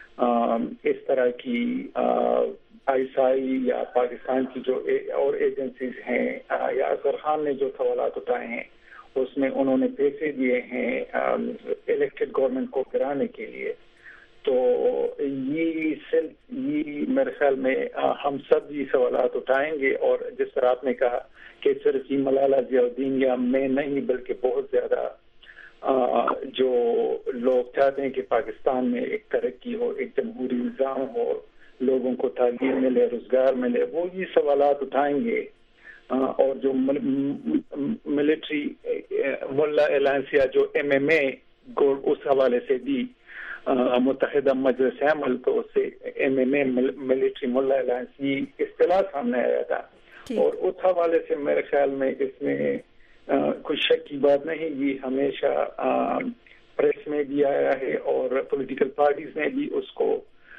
اس طرح کی آئی ایس آئی یا پاکستان کی جو اور ایجنسیز ہیں, یا اظہر خان نے جو سوالات اٹھائے ہیں اس میں انہوں نے پیسے دیے ہیں الیکٹڈ گورنمنٹ کو گرانے کے لیے. تو یہ سلف یہ میرے خیال میں ہم سب یہ سوالات اٹھائیں گے, اور جس طرح آپ نے کہا کہ صرف یہ ملالہ ضیاء الدین یا میں نہیں بلکہ بہت زیادہ جو لوگ چاہتے ہیں کہ پاکستان میں ایک ترقی ہو, ایک جمہوری نظام ہو, لوگوں کو تعلیم ملے, روزگار ملے, وہ یہ سوالات اٹھائیں گے. اور جو ملٹری ملا الائنس یا جو ایم ایم اے اس حوالے سے بھی متحدہ مجلس عمل, تو اس سے M M A military mullah alliance یہ اصطلاح سامنے آیا تھا, اور اس حوالے سے میرے خیال میں اس میں کوئی شک کی بات نہیں. یہ ہمیشہ پریس میں بھی آیا ہے اور پولیٹیکل پارٹیز نے بھی اس کو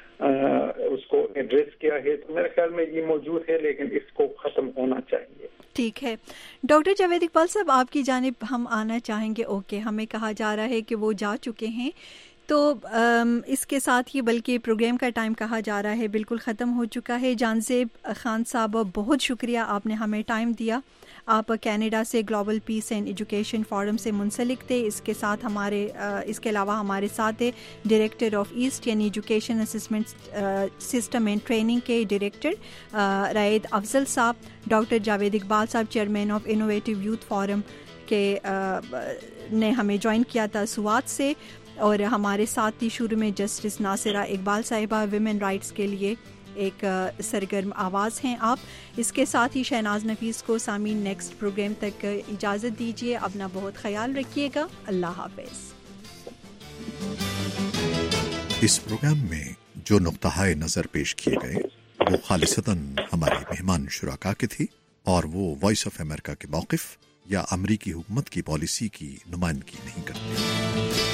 اس کو ایڈریس کیا ہے, تو میرے خیال میں یہ موجود ہے, لیکن اس کو ختم ہونا چاہیے. ٹھیک ہے ڈاکٹر جاوید اقبال صاحب, آپ کی جانب ہم آنا چاہیں گے. اوکے, ہمیں کہا جا رہا ہے کہ وہ جا چکے ہیں, تو اس کے ساتھ ہی بلکہ پروگرام کا ٹائم کہا جا رہا ہے بالکل ختم ہو چکا ہے. جانزیب خان صاحب بہت شکریہ, آپ نے ہمیں ٹائم دیا. آپ کینیڈا سے global peace and education forum سے منسلک تھے. اس کے ساتھ ہمارے اس کے علاوہ ہمارے ساتھ ہے ڈائریکٹر آف ایسٹ یعنی education assessment system and training کے director Raid Afzal sahab, doctor Javed Iqbal sahab chairman of innovative youth forum کے نے ہمیں جوائن کیا تھا سوات سے, اور ہمارے ساتھ ہی شروع میں جسٹس ناصرہ اقبال صاحبہ ویمن رائٹس کے لیے ایک سرگرم آواز ہیں آپ. اس کے ساتھ ہی شہناز نفیس کو سامعین نیکسٹ پروگرام تک اجازت دیجیے. اپنا بہت خیال رکھیے گا. اللہ حافظ. اس پروگرام میں جو نقطۂ نظر پیش کیے گئے وہ خالصتاً ہمارے مہمان شرکا کے تھی اور وہ وائس آف امریکہ کے موقف یا امریکی حکومت کی پالیسی کی نمائندگی نہیں کرتے۔